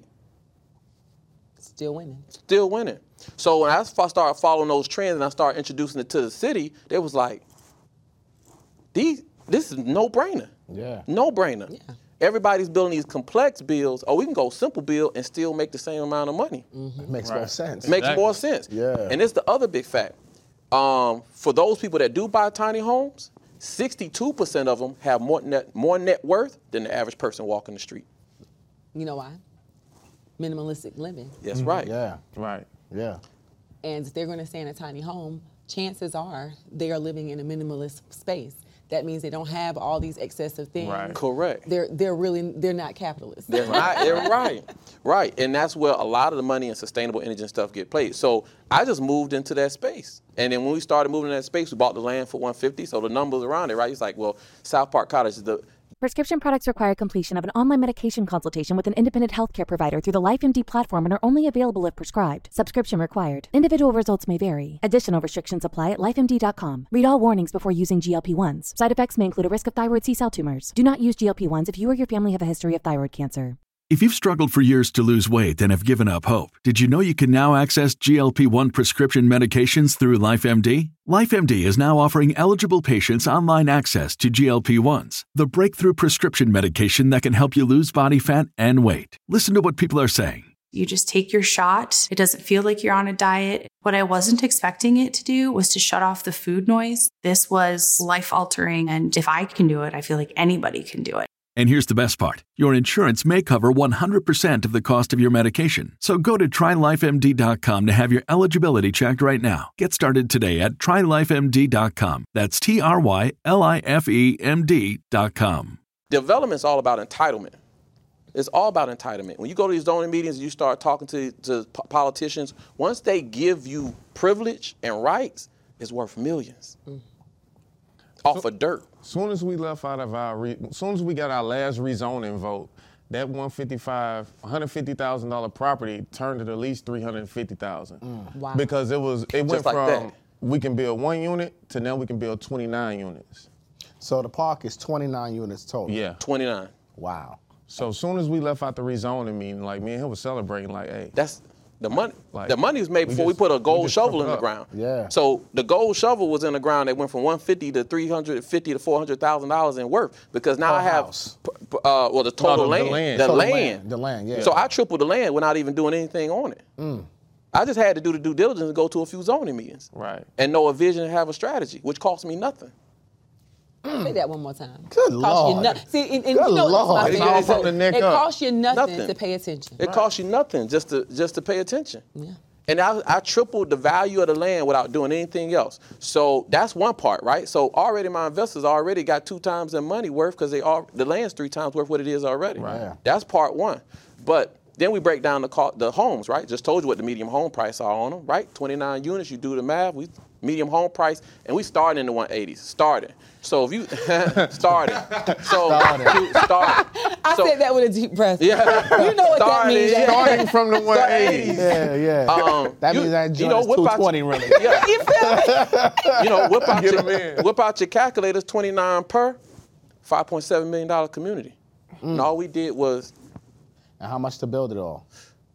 Still winning. Still winning. So when I started following those trends and I started introducing it to the city, they was like, these, this is no-brainer. Yeah. No-brainer. Yeah. Everybody's building these complex builds, or we can go simple build and still make the same amount of money. It makes more sense. It makes more sense. Yeah. And it's the other big fact. Um, for those people that do buy tiny homes, sixty-two percent of them have more net, more net worth than the average person walking the street. You know why? Minimalistic living. That's right. Yeah. Right. Yeah. And if they're going to stay in a tiny home, chances are they are living in a minimalist space. That means they don't have all these excessive things. Right. Correct. They're they're really they're not capitalists. They're right. They're right. Right. And that's where a lot of the money and sustainable energy and stuff get played. So I just moved into that space. And then when we started moving in that space, we bought the land for one hundred fifty. So the numbers around it, right? It's like, well, South Park Cottage is the Prescription products require completion of an online medication consultation with an independent healthcare provider through the LifeMD platform and are only available if prescribed. Subscription required. Individual results may vary. Additional restrictions apply at life M D dot com. Read all warnings before using G L P ones. Side effects may include a risk of thyroid C-cell tumors. Do not use G L P ones if you or your family have a history of thyroid cancer. If you've struggled for years to lose weight and have given up hope, did you know you can now access G L P one prescription medications through LifeMD? LifeMD is now offering eligible patients online access to G L P ones, the breakthrough prescription medication that can help you lose body fat and weight. Listen to what people are saying. You just take your shot. It doesn't feel like you're on a diet. What I wasn't expecting it to do was to shut off the food noise. This was life-altering, and if I can do it, I feel like anybody can do it. And here's the best part. Your insurance may cover one hundred percent of the cost of your medication. So go to try life M D dot com to have your eligibility checked right now. Get started today at try life M D dot com. That's T R Y L I F E M D dot com. Development's all about entitlement. It's all about entitlement. When you go to these zoning meetings and you start talking to, to politicians, once they give you privilege and rights, it's worth millions. Mm. Off of dirt. Soon as we left out of our, re, soon as we got our last rezoning vote, that one fifty-five, one hundred fifty thousand dollars property turned to at least three hundred fifty thousand dollars. Mm. Wow. Because it was, it Just went like from, that. we can build one unit to now we can build twenty-nine units. So the park is twenty-nine units total. Yeah. twenty-nine. Wow. So as soon as we left out the rezoning meeting, like me and him was celebrating, like, hey. That's the money. Like, the money was made we before we, just- put a we gold just shovel toughed in it the up. ground. Yeah. So the gold shovel was in the ground. That went from one fifty to three hundred fifty to four hundred thousand dollars in worth because now Per I have, house. p- p- uh, well, the total No, the- the land, land. the Total land, land, the land, yeah. So I tripled the land without even doing anything on it. Mm. I just had to do the due diligence and go to a few zoning meetings. Right. And know a vision and have a strategy, which cost me nothing. Say that one more time. Good Cost you Lord. no- See, and, and Good you know Lord. what's It's my all favorite? from the neck It up. costs you nothing, Nothing. to pay attention. It costs you nothing just to just to pay attention. Yeah. And I, I tripled the value of the land without doing anything else. So that's one part, right? So already my investors already got two times their money worth because they are the land's three times worth what it is already. Right. Yeah. That's part one. But then we break down the co- the homes, right? Just told you what the medium home price are on them, right? twenty-nine units, you do the math, we medium home price, and we started in the one eighties, starting. So if you, started. So, Started. started. I So- said that with a deep breath. Yeah. You know what that Started, means. yeah. Starting from the one eighties. Yeah, yeah. Um, that you- means that you joint know, is whip out two twenty your- really. Yeah. You feel me? You know, whip out, Get your, 'em in. whip out your calculators, twenty-nine per, five point seven million dollars community. And all we did was And how much to build it all?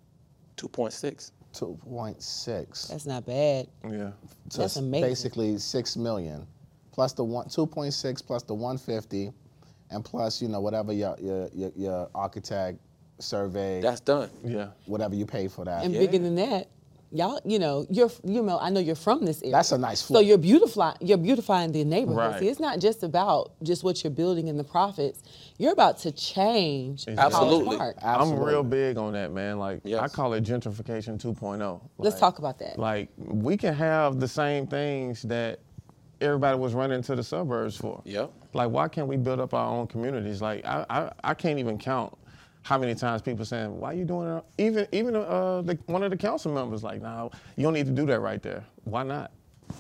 two point six. two point six. That's not bad. Yeah. So That's it's amazing. basically six million, plus the one two point six plus the one fifty, and plus you know whatever your your your, your architect survey, That's done. Yeah. whatever you pay for that. And Yeah. bigger than that, y'all, you know, you're, you know, I know you're from this area. That's a nice So flip. you're beautifying, you're beautifying the neighborhood. Right. See, it's not just about just what you're building and the profits. You're about to change College Absolutely. Park. Absolutely. I'm real big on that, man. Like, Yes. I call it gentrification two point oh. Let's Like- talk about that. Like, we can have the same things that everybody was running to the suburbs for. Yep. Like, why can't we build up our own communities? Like, I, I, I can't even count how many times people saying, why you doing it? Even even uh, the, one of the council members like, no, you don't need to do that right there. Why not?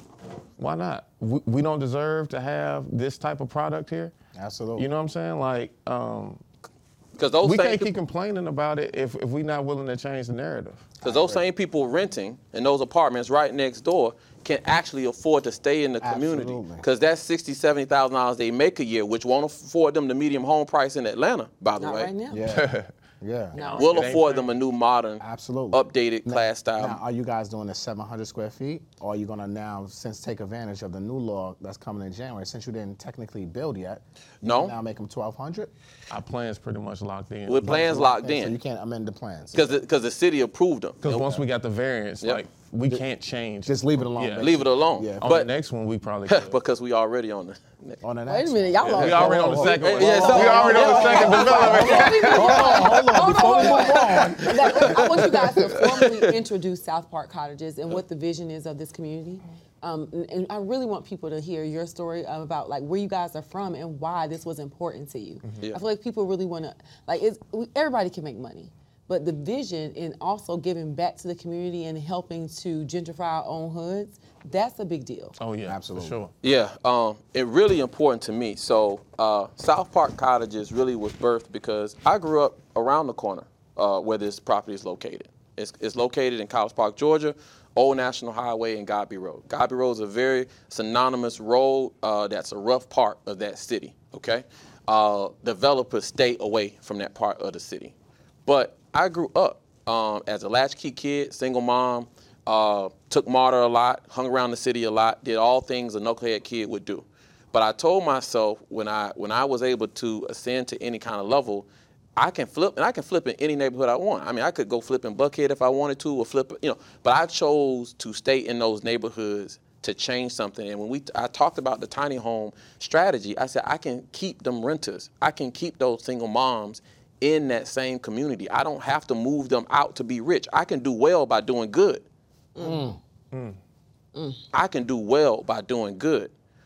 Why not? We, we don't deserve to have this type of product here. Absolutely. You know what I'm saying? Like, um, Because those we same can't people, keep complaining about it if, if we're not willing to change the narrative. because those same people renting in those apartments right next door can actually afford to stay in the community. Absolutely. Because that's sixty, seventy thousand dollars they make a year, which won't afford them the medium home price in Atlanta, by the Not way. right now. Yeah. Yeah. No. We'll It ain't afford fair. them a new modern, Absolutely. updated Now- class style. Now, are you guys doing the seven hundred square feet, or are you gonna now, since take advantage of the new law that's coming in January, since you didn't technically build yet? you No. can Now make them twelve hundred. Our plan's pretty much locked in. With plans locked So you in. can't amend the plans. Because the, 'cause the city approved them. Because once we got the variance, Yep. like, we can't change. Just leave it alone. Yeah. basically. Leave it alone. Yeah. On But the next one, we probably could. because we already on the next. On the Wait next a minute, one. y'all we are already on the second one. Yeah, so- we already on the second development. Hold on, hold on. Before we move on. Like, I want you guys to formally introduce South Park Cottages and what the vision is of this community. Um, and, and I really want people to hear your story um, about like where you guys are from and why this was important to you. Yeah. I feel like people really want to like it's, we, everybody can make money, but the vision and also giving back to the community and helping to gentrify our own hoods, that's a big deal. Oh, yeah, Absolutely. for sure. Yeah, um, it really important to me. So uh, South Park Cottages really was birthed because I grew up around the corner uh, where this property is located. It's, it's located in College Park, Georgia, Old National Highway and Godby Road. Godby Road is a very synonymous road uh, that's a rough part of that city, okay? Uh, developers stay away from that part of the city. But I grew up um, as a latchkey kid, single mom, uh, took MARTA a lot, hung around the city a lot, did all things a knucklehead kid would do. But I told myself when I when I was able to ascend to any kind of level, I can flip, and I can flip in any neighborhood I want. I mean, I could go flip in Buckhead if I wanted to, or flip, you know. But I chose to stay in those neighborhoods to change something. And when we, I talked about the tiny home strategy, I said I can keep them renters. I can keep those single moms in that same community. I don't have to move them out to be rich. I can do well by doing good. Mm. Mm. Mm. I can do well by doing good.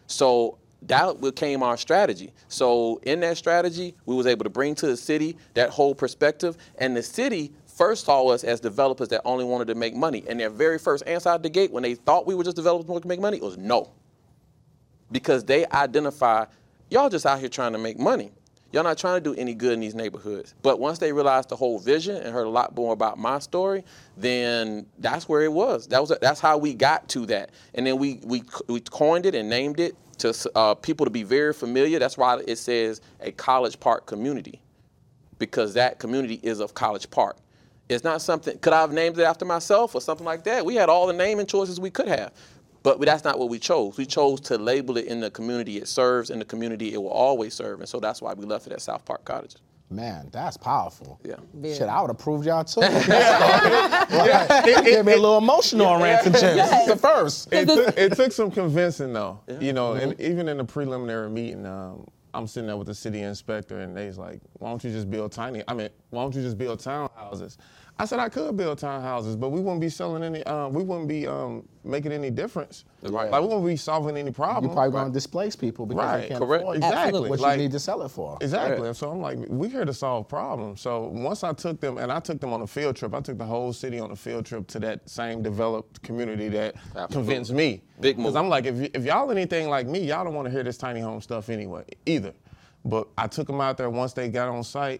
So that became our strategy. So in that strategy, we was able to bring to the city that whole perspective. And the city first saw us as developers that only wanted to make money. And their very first answer out the gate when they thought we were just developers wanting to make money was no. Because they identify, y'all just out here trying to make money. Y'all not trying to do any good in these neighborhoods. But once they realized the whole vision and heard a lot more about my story, then that's where it was. That was that's how we got to that. And then we we we coined it and named it to uh, people to be very familiar. That's why it says a College Park community, because that community is of College Park. It's not something, could I have named it after myself or something like that? We had all the naming choices we could have. But that's not what we chose. We chose to label it in the community it serves, and the community it will always serve. And so that's why we left it at South Park Cottages. Man, that's powerful. Yeah. Yeah. Shit, I would have proved y'all too. yeah. It gave me a little emotional on Rants and Gems. This is the first. It took, it took some convincing, though. Yeah. You know, Mm-hmm. and even in the preliminary meeting, um, I'm sitting there with the city inspector, and they's like, why don't you just build tiny, I mean, why don't you just build townhouses? I said I could build townhouses, but we wouldn't be selling any, um, we wouldn't be um, making any difference. Right. Like, we wouldn't be solving any problem. You're probably going Right. to displace people because Right, they can't correct. afford Exactly. what Like- you need to sell it for. Exactly. Right. And so I'm like, we're here to solve problems. So once I took them, and I took them on a field trip, I took the whole city on a field trip to that same developed community that Absolutely. convinced me. Big move. Because I'm like, if, y- if y'all anything like me, y'all don't want to hear this tiny home stuff anyway, either. But I took them out there once they got on site.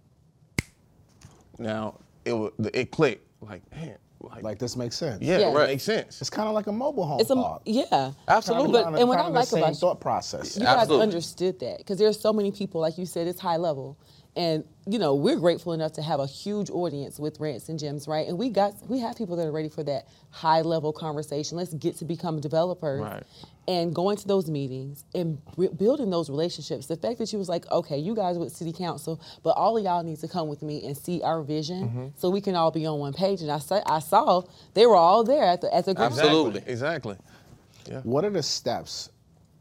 Now, it was, it clicked. Like, man, like, Like, this makes sense. yeah, Yeah. it Right. makes sense. It's kind of like a mobile home It's a park. yeah. Absolutely. But Kinda- and what I kinda the like same about thought process. you guys Absolutely. understood that because there's so many people, like you said, it's high level. And you know, we're grateful enough to have a huge audience with Rants and Gems, right? And we got we have people that are ready for that high level conversation. Let's get to become developers. Right. And going to those meetings and b- building those relationships. The fact that you was like, okay, you guys with city council, but all of y'all need to come with me and see our vision Mm-hmm. so we can all be on one page. And I saw, I saw they were all there at the at the ground. Absolutely. Exactly. Yeah. What are the steps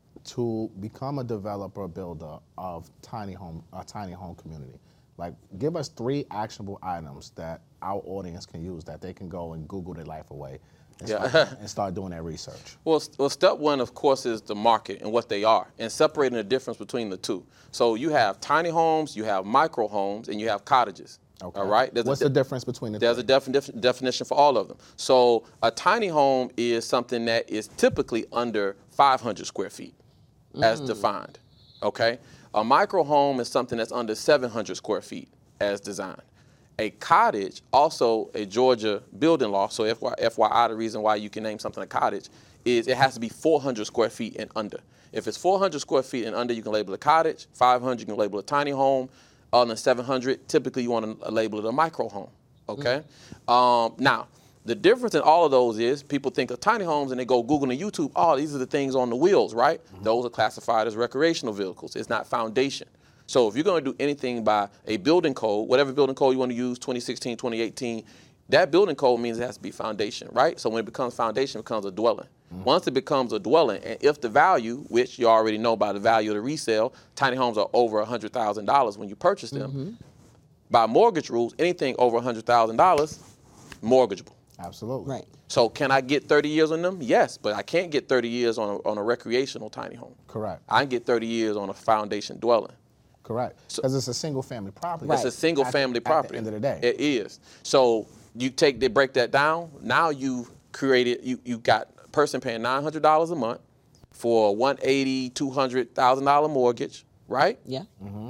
to become a developer builder of tiny home a tiny home community? Like, give us three actionable items that our audience can use that they can go and Google their life away and, Yeah. start, and start doing their research. Well, s- well, step one, of course, is the market and what they are, and separating the difference between the two. So you have tiny homes, you have micro homes, and you have cottages. Okay. All right. There's What's a, the difference between the There's three? a defi- def- definition for all of them. So a tiny home is something that is typically under five hundred square feet, as defined. Okay. A micro home is something that's under seven hundred square feet, as designed. A cottage, also a Georgia building law, so F Y, F Y I, the reason why you can name something a cottage is it has to be four hundred square feet and under. If it's four hundred square feet and under, you can label it a cottage. five hundred, you can label it a tiny home. Other than seven hundred, typically you want to label it a micro home, okay? Um, now, the difference in all of those is people think of tiny homes and they go Google and YouTube, oh, these are the things on the wheels, right? Those are classified as recreational vehicles. It's not foundation. So if you're going to do anything by a building code, whatever building code you want to use, twenty sixteen, twenty eighteen, that building code means it has to be foundation, right? So when it becomes foundation, it becomes a dwelling. Once it becomes a dwelling, and if the value, which you already know by the value of the resale, tiny homes are over one hundred thousand dollars when you purchase them. By mortgage rules, anything over one hundred thousand dollars, mortgageable. Absolutely. Right. So can I get thirty years on them? Yes, but I can't get thirty years on a, on a recreational tiny home. Correct. I can get thirty years on a foundation dwelling. Correct. Because it's a single family property. It's a single At the- family at property. the end of the day. It is. So you take they break that down. Now you created you you got a person paying nine hundred dollars a month for a one eighty, two hundred thousand dollar mortgage, right? Yeah.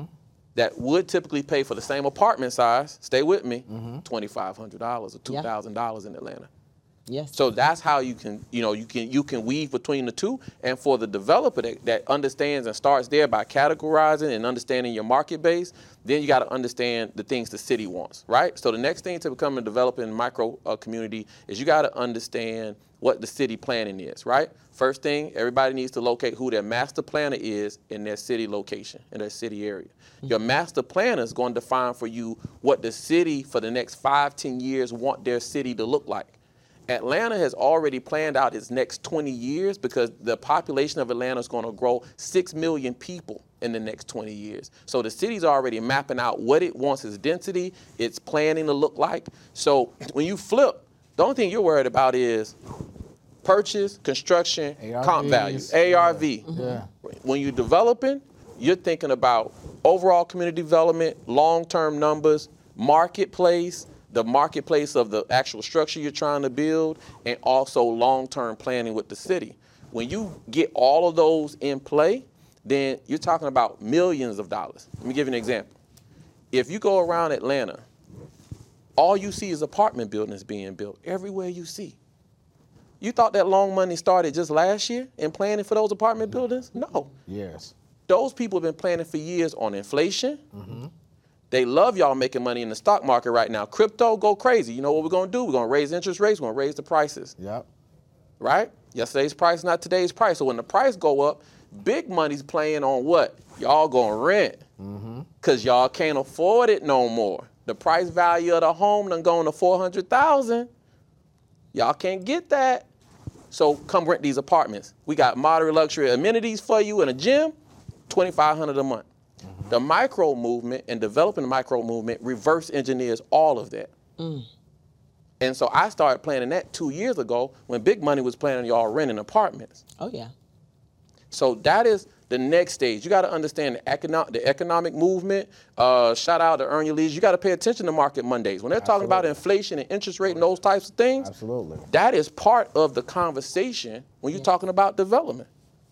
That would typically pay for the same apartment size. Stay with me, Mm-hmm. twenty five hundred dollars or two thousand dollars in Atlanta. Yes. So that's how you can, you know, you can you can weave between the two. And for the developer that, that understands and starts there by categorizing and understanding your market base, then you got to understand the things the city wants, right? So the next thing to become a developing micro uh, community is you got to understand what the city planning is, right? First thing, everybody needs to locate who their master planner is in their city location, in their city area. Your master planner is going to define for you what the city for the next five, ten years want their city to look like. Atlanta has already planned out its next twenty years because the population of Atlanta is going to grow six million people in the next twenty years. So the city's already mapping out what it wants its density, its planning to look like. So when you flip, the only thing you're worried about is purchase, construction, comp value, A R Vs. A R V. Yeah. When you're developing, you're thinking about overall community development, long-term numbers, marketplace, the marketplace of the actual structure you're trying to build, and also long-term planning with the city. When you get all of those in play, then you're talking about millions of dollars. Let me give you an example. If you go around Atlanta, all you see is apartment buildings being built everywhere you see. You thought that long money started just last year in planning for those apartment buildings? No. Yes. Those people have been planning for years on inflation. Mm-hmm. They love y'all making money in the stock market right now. Crypto, go crazy. You know what we're going to do? We're going to raise interest rates. We're going to raise the prices. Yep. Right? Yesterday's price, not today's price. So when the price go up, big money's playing on what? Y'all going to rent. Because mm-hmm. y'all can't afford it no more. The price value of the home done going to four hundred thousand dollars. Y'all can't get that. So come rent these apartments. We got moderate luxury amenities for you and a gym, twenty-five hundred dollars a month. Mm-hmm. The micro movement and developing the micro movement reverse engineers all of that. Mm. And so I started planning that two years ago when big money was planning y'all renting apartments. Oh, yeah. So that is the next stage. You got to understand the, econo- the economic movement. Uh, shout out to Earn Your Leisure. You got to pay attention to market Mondays. When they're Absolutely. talking about inflation and interest rate and those types of things, Absolutely. that is part of the conversation when you're yeah. talking about development.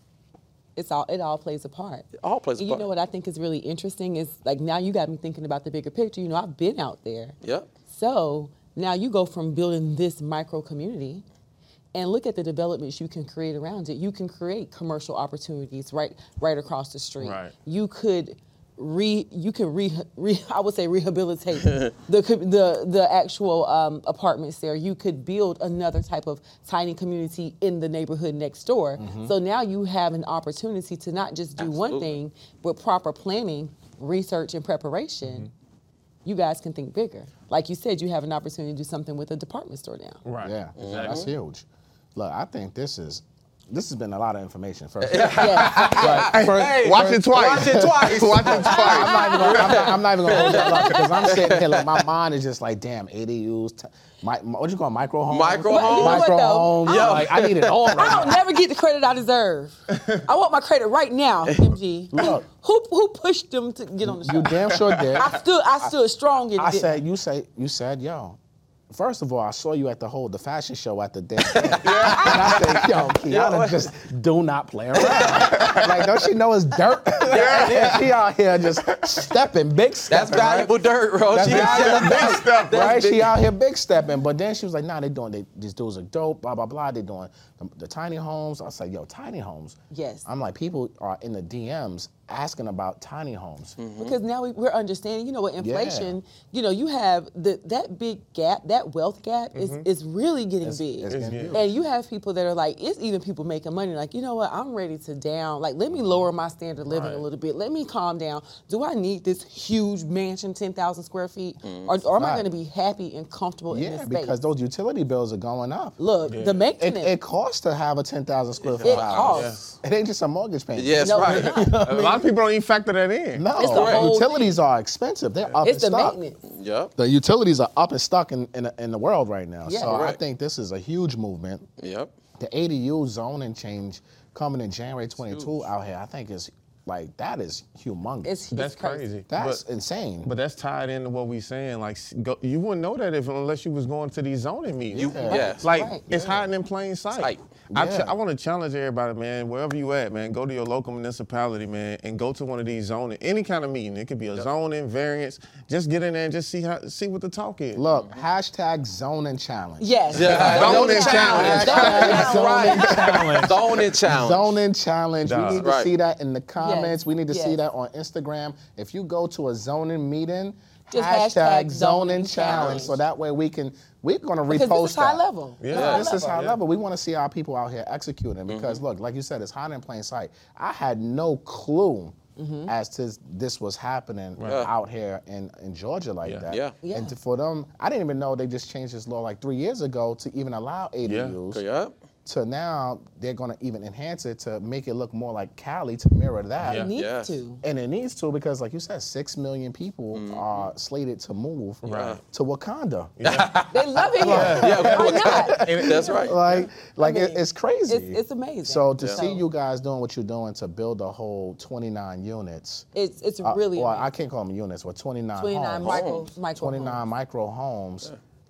It's all it all plays a part. It all plays and a part. You know what I think is really interesting is like now you got me thinking about the bigger picture. You know, I've been out there. Yep. So now you go from building this micro community and look at the developments you can create around it. You can create commercial opportunities right right across the street. Right. You could re you can re, re I would say rehabilitate the the the actual um, apartments there. You could build another type of tiny community in the neighborhood next door. Mm-hmm. So now you have an opportunity to not just do Absolutely. one thing, but proper planning, research, and preparation. Mm-hmm. You guys can think bigger. Like you said, you have an opportunity to do something with a department store now. Right. Yeah, exactly. That's huge. Look, I think this is, this has been a lot of information. First, yes. right. first hey, watch it twice. Watch it twice. watch it twice. I'm not even gonna, I'm not, I'm not even gonna hold that up because I'm sitting here like my mind is just like, damn, A D Us. T- my, what you call micro homes? Micro But you know homes. what, Micro though? homes. Yo. Like I need it all right I don't now. never get the credit I deserve. I want my credit right now, M G. Look. Who who pushed them to get on the show? You damn sure did. I stood I stood strong in I it. said, you say, you said, yo. First of all, I saw you at the whole the fashion show at the damn thing. And I said, yo, Kiana, just do not play around. Like, don't she know it's dirt? Yeah. She out here just stepping, big stepping. That's valuable right? dirt, bro. That's She valuable big dirt, step, right? big. She out here big stepping. But then she was like, nah, they doing, they, these dudes are dope, blah, blah, blah. They doing the, the tiny homes. I was like, yo, tiny homes? Yes. I'm like, people are in the D Ms asking about tiny homes. Mm-hmm. Because now we, we're understanding, you know, with inflation, Yeah. you know, you have the that big gap, that wealth gap is, is really getting It's- big. it's getting huge. And you have people that are like, it's even people making money, like, you know what, I'm ready to down, like, let me lower my standard of living Right. a little bit. Let me calm down. Do I need this huge mansion, ten thousand square feet? Or, or am I Right. going to be happy and comfortable in Yeah, this space? because those utility bills are going up. Look, the It, maintenance. it costs to have a ten thousand square foot It house. costs. It ain't just a mortgage payment. Yes, No, right. it's not. A lot of people don't even factor that in. No, It's the whole utilities are expensive. They're up It's and the stuck. maintenance. Yep. The utilities are up and stuck in, in, in the world right now. Yeah. So I Correct. think this is a huge movement. Yep. The A D U zoning change coming in January twenty-two out here, I think is like, that is humongous. It's, That's it's crazy. crazy. That's But- insane. But that's tied into what we saying. Like, s- go, you wouldn't know that if unless you was going to these zoning meetings. You, Yeah. yes. Like, Right. it's hiding in plain sight. Tight. I, Yeah. ch- I want to challenge everybody, man, wherever you at, man, go to your local municipality, man, and go to one of these zoning, any kind of meeting. It could be a zoning, variance. Just get in there and just see how see what the talk is. Look, hashtag zoning challenge. Yes. Yeah. Zoning challenge. Hashtag zoning Right. challenge. Zoning challenge. Zoning challenge. Nah. We need to Right. see that in the comments. Yes, We need to see yes. that on Instagram. If you go to a zoning meeting, Just hashtag, hashtag zoning zoning challenge. challenge. So that way we can, we're going to repost Because this is high that. level. Yeah. It's Yeah, high this is level. high Yeah. level. We want to see our people out here executing because look, like you said, it's hot in plain sight. I had no clue as to this was happening out here in, in Georgia like Yeah. that. Yeah. Yeah. And to, for them, I didn't even know they just changed this law like three years ago to even allow A D Us. Yep. To now, they're going to even enhance it to make it look more like Cali to mirror that. It needs Yes. to. And it needs to because, like you said, six million people are slated to move Right. to Wakanda. They love it here. Yeah. Why not? That's right. Like, like mean, it, it's crazy. It's, it's amazing. So to Yeah. see you guys doing what you're doing to build a whole twenty-nine units. It's it's uh, really well, I amazing. can't call them units, but twenty-nine, twenty-nine homes. micro, micro twenty-nine homes. micro homes.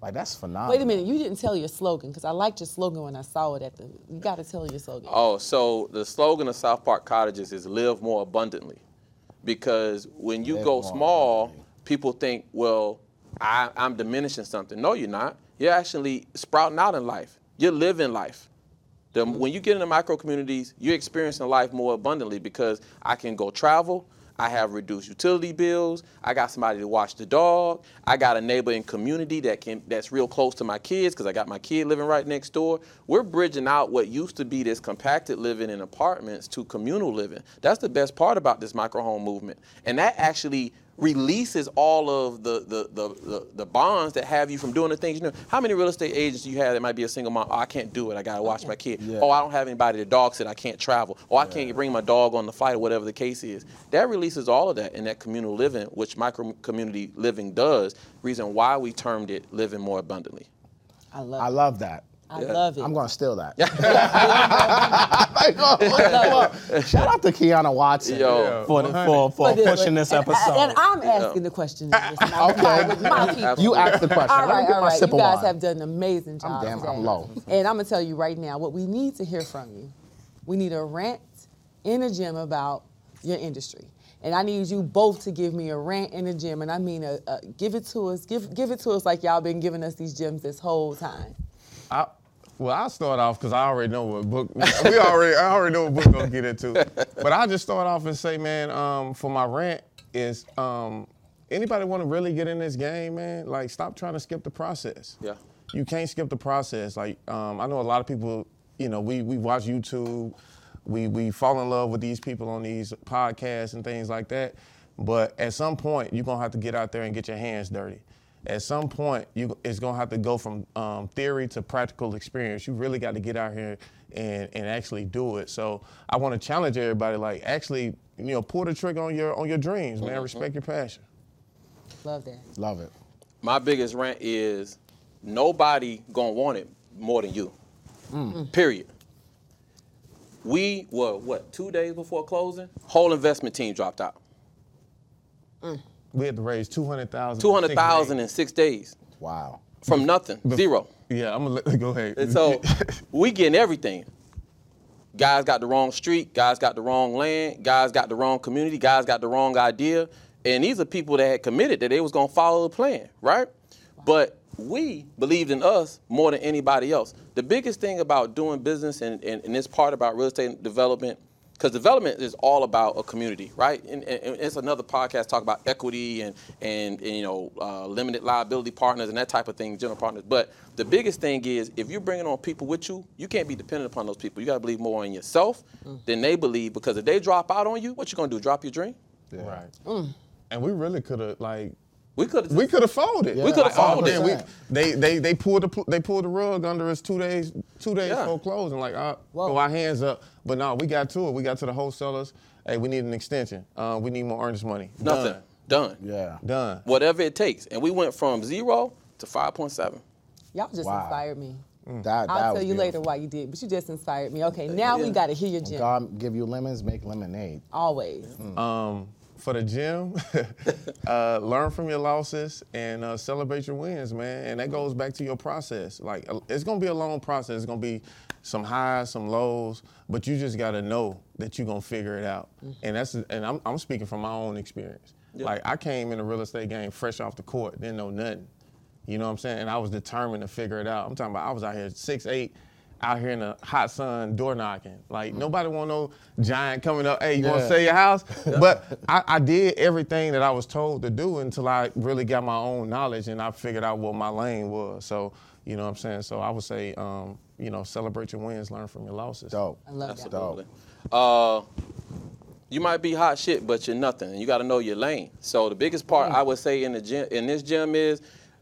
Like, that's phenomenal. Wait a minute, you didn't tell your slogan, because I liked your slogan when I saw it at the, you got to tell your slogan. Oh, so the slogan of South Park Cottages is live more abundantly. Because when you Live go more small, abundantly. people think, well, I, I'm diminishing something. No, you're not. You're actually sprouting out in life. You're living life. The, when you get into micro communities, you're experiencing life more abundantly because I can go travel. I have reduced utility bills. I got somebody to watch the dog. I got a neighboring community that can that's real close to my kids because I got my kid living right next door. We're bridging out what used to be this compacted living in apartments to communal living. That's the best part about this micro home movement. And that actually releases all of the the, the, the the bonds that have you from doing the things you know. How many real estate agents do you have that might be a single mom? Oh, I can't do it. I got to watch my kid. Yeah. Oh, I don't have anybody to dog sit. I can't travel. Oh, I can't bring my dog on the flight or whatever the case is. That releases all of that in that communal living, which micro community living does. Reason why we termed it living more abundantly. I love I it. love that. I love it. I'm going to steal that. I love it. Shout out to Kiana Watson Yo. for, the, for, for But pushing this and, episode. And I'm asking the question. Okay. With my people. You asked the question. All Let me right, get all my right. sip You of guys wine. have done an amazing job damn- today. I'm low. And I'm going to tell you right now, what we need to hear from you, we need a rant in a gym about your industry. And I need you both to give me a rant in the gym, and I mean, a, a, give it to us, give give it to us like y'all been giving us these gyms this whole time. I, well, I'll start off because I already know what book we already. I already know what book we're gonna get into. But I'll just start off and say, man, um, for my rant is um, anybody want to really get in this game, man? Like, stop trying to skip the process. Yeah. You can't skip the process. Like, um, I know a lot of people. You know, we we watch YouTube. We we fall in love with these people on these podcasts and things like that. But at some point, you're gonna have to get out there and get your hands dirty. At some point, you it's gonna have to go from um, theory to practical experience. You really got to get out here and, and actually do it. So I want to challenge everybody, like, actually, you know, pull the trigger on your on your dreams, man. Mm-hmm. Respect your passion. Love that. Love it. My biggest rant is nobody gonna want it more than you. Mm. Period. We were, what, two days before closing? Whole investment team dropped out. Mm. We had to raise two hundred thousand dollars. two hundred thousand dollars in six days. Wow. From nothing, zero. Yeah, I'm gonna go ahead. And so we getting everything. Guys got the wrong street, guys got the wrong land, guys got the wrong community, guys got the wrong idea. And these are people that had committed that they was gonna follow the plan, right? But we believed in us more than anybody else. The biggest thing about doing business and, and, and this part about real estate development, because development is all about a community, right? And, and, and it's another podcast talk about equity and, and, and you know, uh, limited liability partners and that type of thing, general partners. But the biggest thing is if you're bringing on people with you, you can't be dependent upon those people. You got to believe more in yourself mm. than they believe, because if they drop out on you, what you going to do, drop your dream? Yeah. Right. Mm. And we really could have, like, We could have. We could have folded. Yeah. We could have like, folded. Oh, we, they they they pulled the they pulled the rug under us two days two days Yeah. before closing. Like, uh, throw our hands up. But no, we got to it. We got to the wholesalers. Hey, we need an extension. Uh, we need more earnest money. Nothing. Done. Yeah. Done. Whatever it takes. And we went from zero to five point seven. Y'all just Wow. inspired me. That, that I'll was tell you beautiful. later why you did, but you just inspired me. Okay, now Yeah. we got to hear your gym. God give you lemons, make lemonade. Always. Um, for the gym, uh, learn from your losses and uh, celebrate your wins, man. And that goes back to your process. Like, uh, it's gonna be a long process. It's gonna be some highs, some lows, but you just gotta know that you're gonna figure it out. Mm-hmm. And that's and I'm, I'm speaking from my own experience. Yep. Like, I came in the real estate game fresh off the court, didn't know nothing. You know what I'm saying? And I was determined to figure it out. I'm talking about I was out here six eight, out here in the hot sun, door knocking. Like, mm-hmm. nobody want no giant coming up, hey, you yeah. want to sell your house? But I, I did everything that I was told to do until I really got my own knowledge and I figured out what my lane was. So, you know what I'm saying? So I would say, um, you know, celebrate your wins, learn from your losses. Dope. I love Absolutely. that. Uh, you might be hot shit, but you're nothing. And you got to know your lane. So the biggest part I would say in the gym, in this gym is,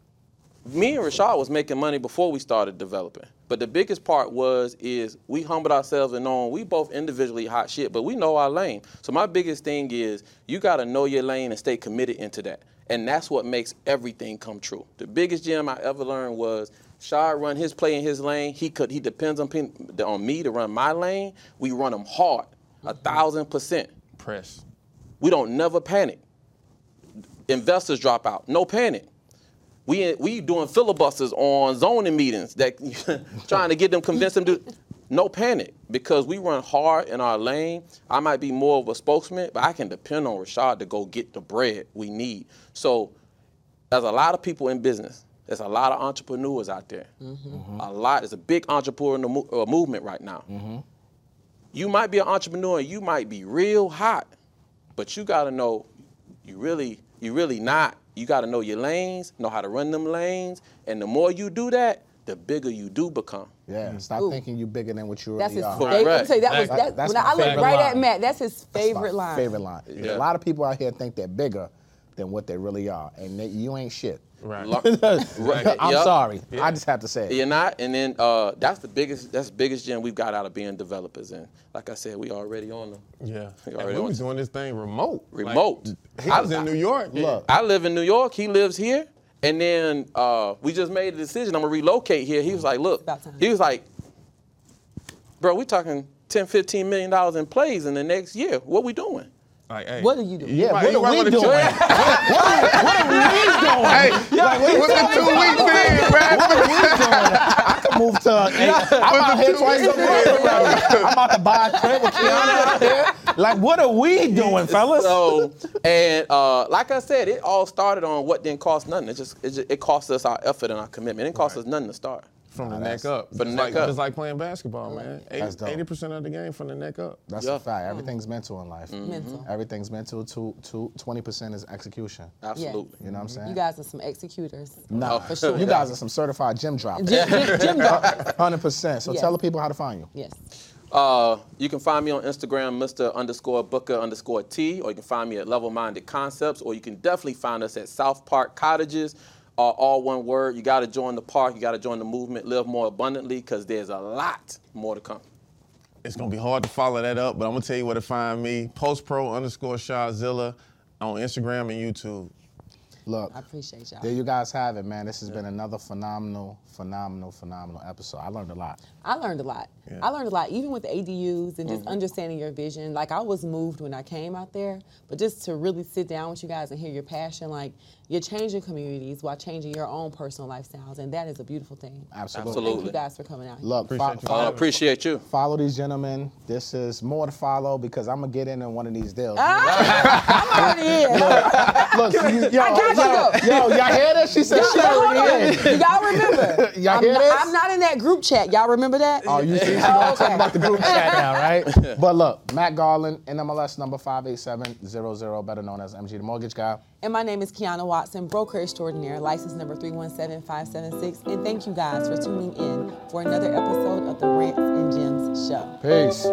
me and Rashad was making money before we started developing. But the biggest part was, is we humbled ourselves and known we both individually hot shit, but we know our lane. So my biggest thing is you got to know your lane and stay committed into that. And that's what makes everything come true. The biggest gem I ever learned was Shad run his play in his lane. He could. He depends on, on me to run my lane. We run them hard, a thousand percent. Press. We don't never panic. Investors drop out, no panic. We we doing filibusters on zoning meetings that trying to get them, convince them to. No panic, because we run hard in our lane. I might be more of a spokesman, but I can depend on Rashad to go get the bread we need. So there's a lot of people in business. There's a lot of entrepreneurs out there. Mm-hmm. A lot. There's a big entrepreneur mo- uh, movement right now. Mm-hmm. You might be an entrepreneur and you might be real hot, but you got to know you really, you really not. You got to know your lanes, know how to run them lanes, and the more you do that, the bigger you do become. Yeah, stop Ooh. thinking you bigger than what you that's really his are. Favorite. Right. Say, that was, that, that's when I look right line. at Matt, that's his favorite that's my line. favorite line. Yeah. A lot of people out here think they're bigger than what they really are, and they, you ain't shit. Right. right. I'm yep. sorry. Yeah. I just have to say it. You're not, and then uh, that's the biggest that's the biggest gem we've got out of being developers. And like I said, we already on them. Yeah. We already we was doing this thing remote. Remote. Like, he was I, in New York. Look. I live in New York. He lives here. And then uh, we just made a decision. I'm gonna relocate here. He was like, look, he was like, bro, we talking ten, fifteen million dollars in plays in the next year. What we doing? Like, hey, what are you doing? Yeah, might, what, are we doing? what, what, what are we doing? Hey, like, what, what's the two week thing, man? What are we doing? I can move to. Hey, I'm out here twice a month. I'm about to buy a crib with Kiana out here. Like, what are we doing, fellas? So, and uh, like I said, it all started on what didn't cost nothing. It just, it, just, it cost us our effort and our commitment. It didn't cost right. us nothing to start. From the oh, neck up. From the neck like, up. It's like playing basketball, man. eighty percent of the game from the neck up. That's yep. a fact. Everything's mental in life. Mm-hmm. Mental. Everything's mental. To, to twenty percent is execution. Absolutely. You know what I'm saying? You guys are some executors. No, for sure. You guys are some certified gym droppers. Gym, gym, gym droppers. one hundred percent. So yes. Tell the people how to find you. Yes. Uh, you can find me on Instagram, Mister underscore Booker underscore T, or you can find me at Level Minded Concepts, or you can definitely find us at South Park Cottages. Uh, all one word. You got to join the park. You got to join the movement. Live more abundantly, because there's a lot more to come. It's going to be hard to follow that up, but I'm going to tell you where to find me. Postpro underscore Shawzilla on Instagram and YouTube. Look, I appreciate y'all. There you guys have it, man. This has yeah. been another phenomenal, phenomenal, phenomenal episode. I learned a lot. I learned a lot. Yeah. I learned a lot, even with the A D Us and just mm-hmm. understanding your vision. Like, I was moved when I came out there, but just to really sit down with you guys and hear your passion, like, you're changing communities while changing your own personal lifestyles, and that is a beautiful thing. Absolutely. Absolutely. Thank you guys for coming out here. Look, appreciate, fo- you. I appreciate you. Follow these gentlemen. This is more to follow, because I'm going to get in on one of these deals. Ah, I'm already in. Look, you, yo, I got yo, yo, y'all hear this? She said she already in. Y'all remember. Y'all I'm hear not, this? I'm not in that group chat. Y'all remember that? Oh, you see, she's going to talk about the group chat now, right? But look, Matt Garland, N M L S number five eight seven zero zero, better known as M G the Mortgage Guy. And my name is Kiana Watson, broker extraordinaire, license number three one seven five seven six. And thank you guys for tuning in for another episode of the Rants and Gems Show. Peace.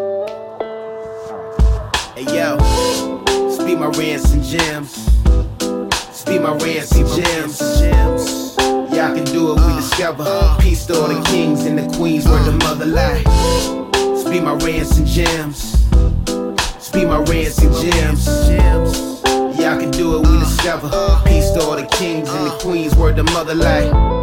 Hey, yo, speak my rants and gems. Speak my rants and gems. Y'all can do it, we discover. Peace to all the kings and the queens where the mother lie. Speak my rants and gems. Speak my rants and gems. Y'all can do it, we discover. Peace to all the kings and the queens where the mother lie.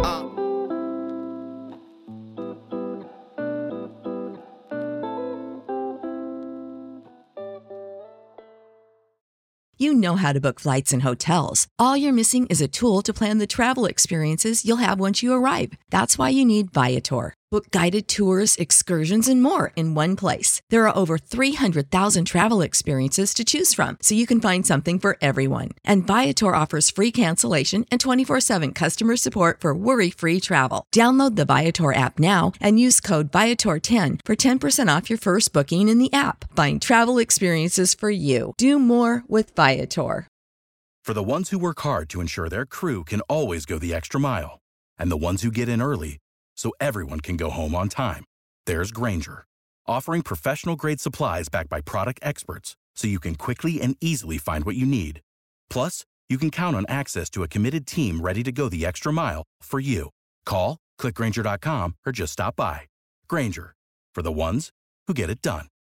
You know how to book flights and hotels. All you're missing is a tool to plan the travel experiences you'll have once you arrive. That's why you need Viator. Book guided tours, excursions, and more in one place. There are over three hundred thousand travel experiences to choose from, so you can find something for everyone. And Viator offers free cancellation and twenty-four seven customer support for worry-free travel. Download the Viator app now and use code Viator ten for ten percent off your first booking in the app. Find travel experiences for you. Do more with Viator. For the ones who work hard to ensure their crew can always go the extra mile, and the ones who get in early so everyone can go home on time, there's Grainger, offering professional-grade supplies backed by product experts so you can quickly and easily find what you need. Plus, you can count on access to a committed team ready to go the extra mile for you. Call, click Grainger dot com, or just stop by. Grainger, for the ones who get it done.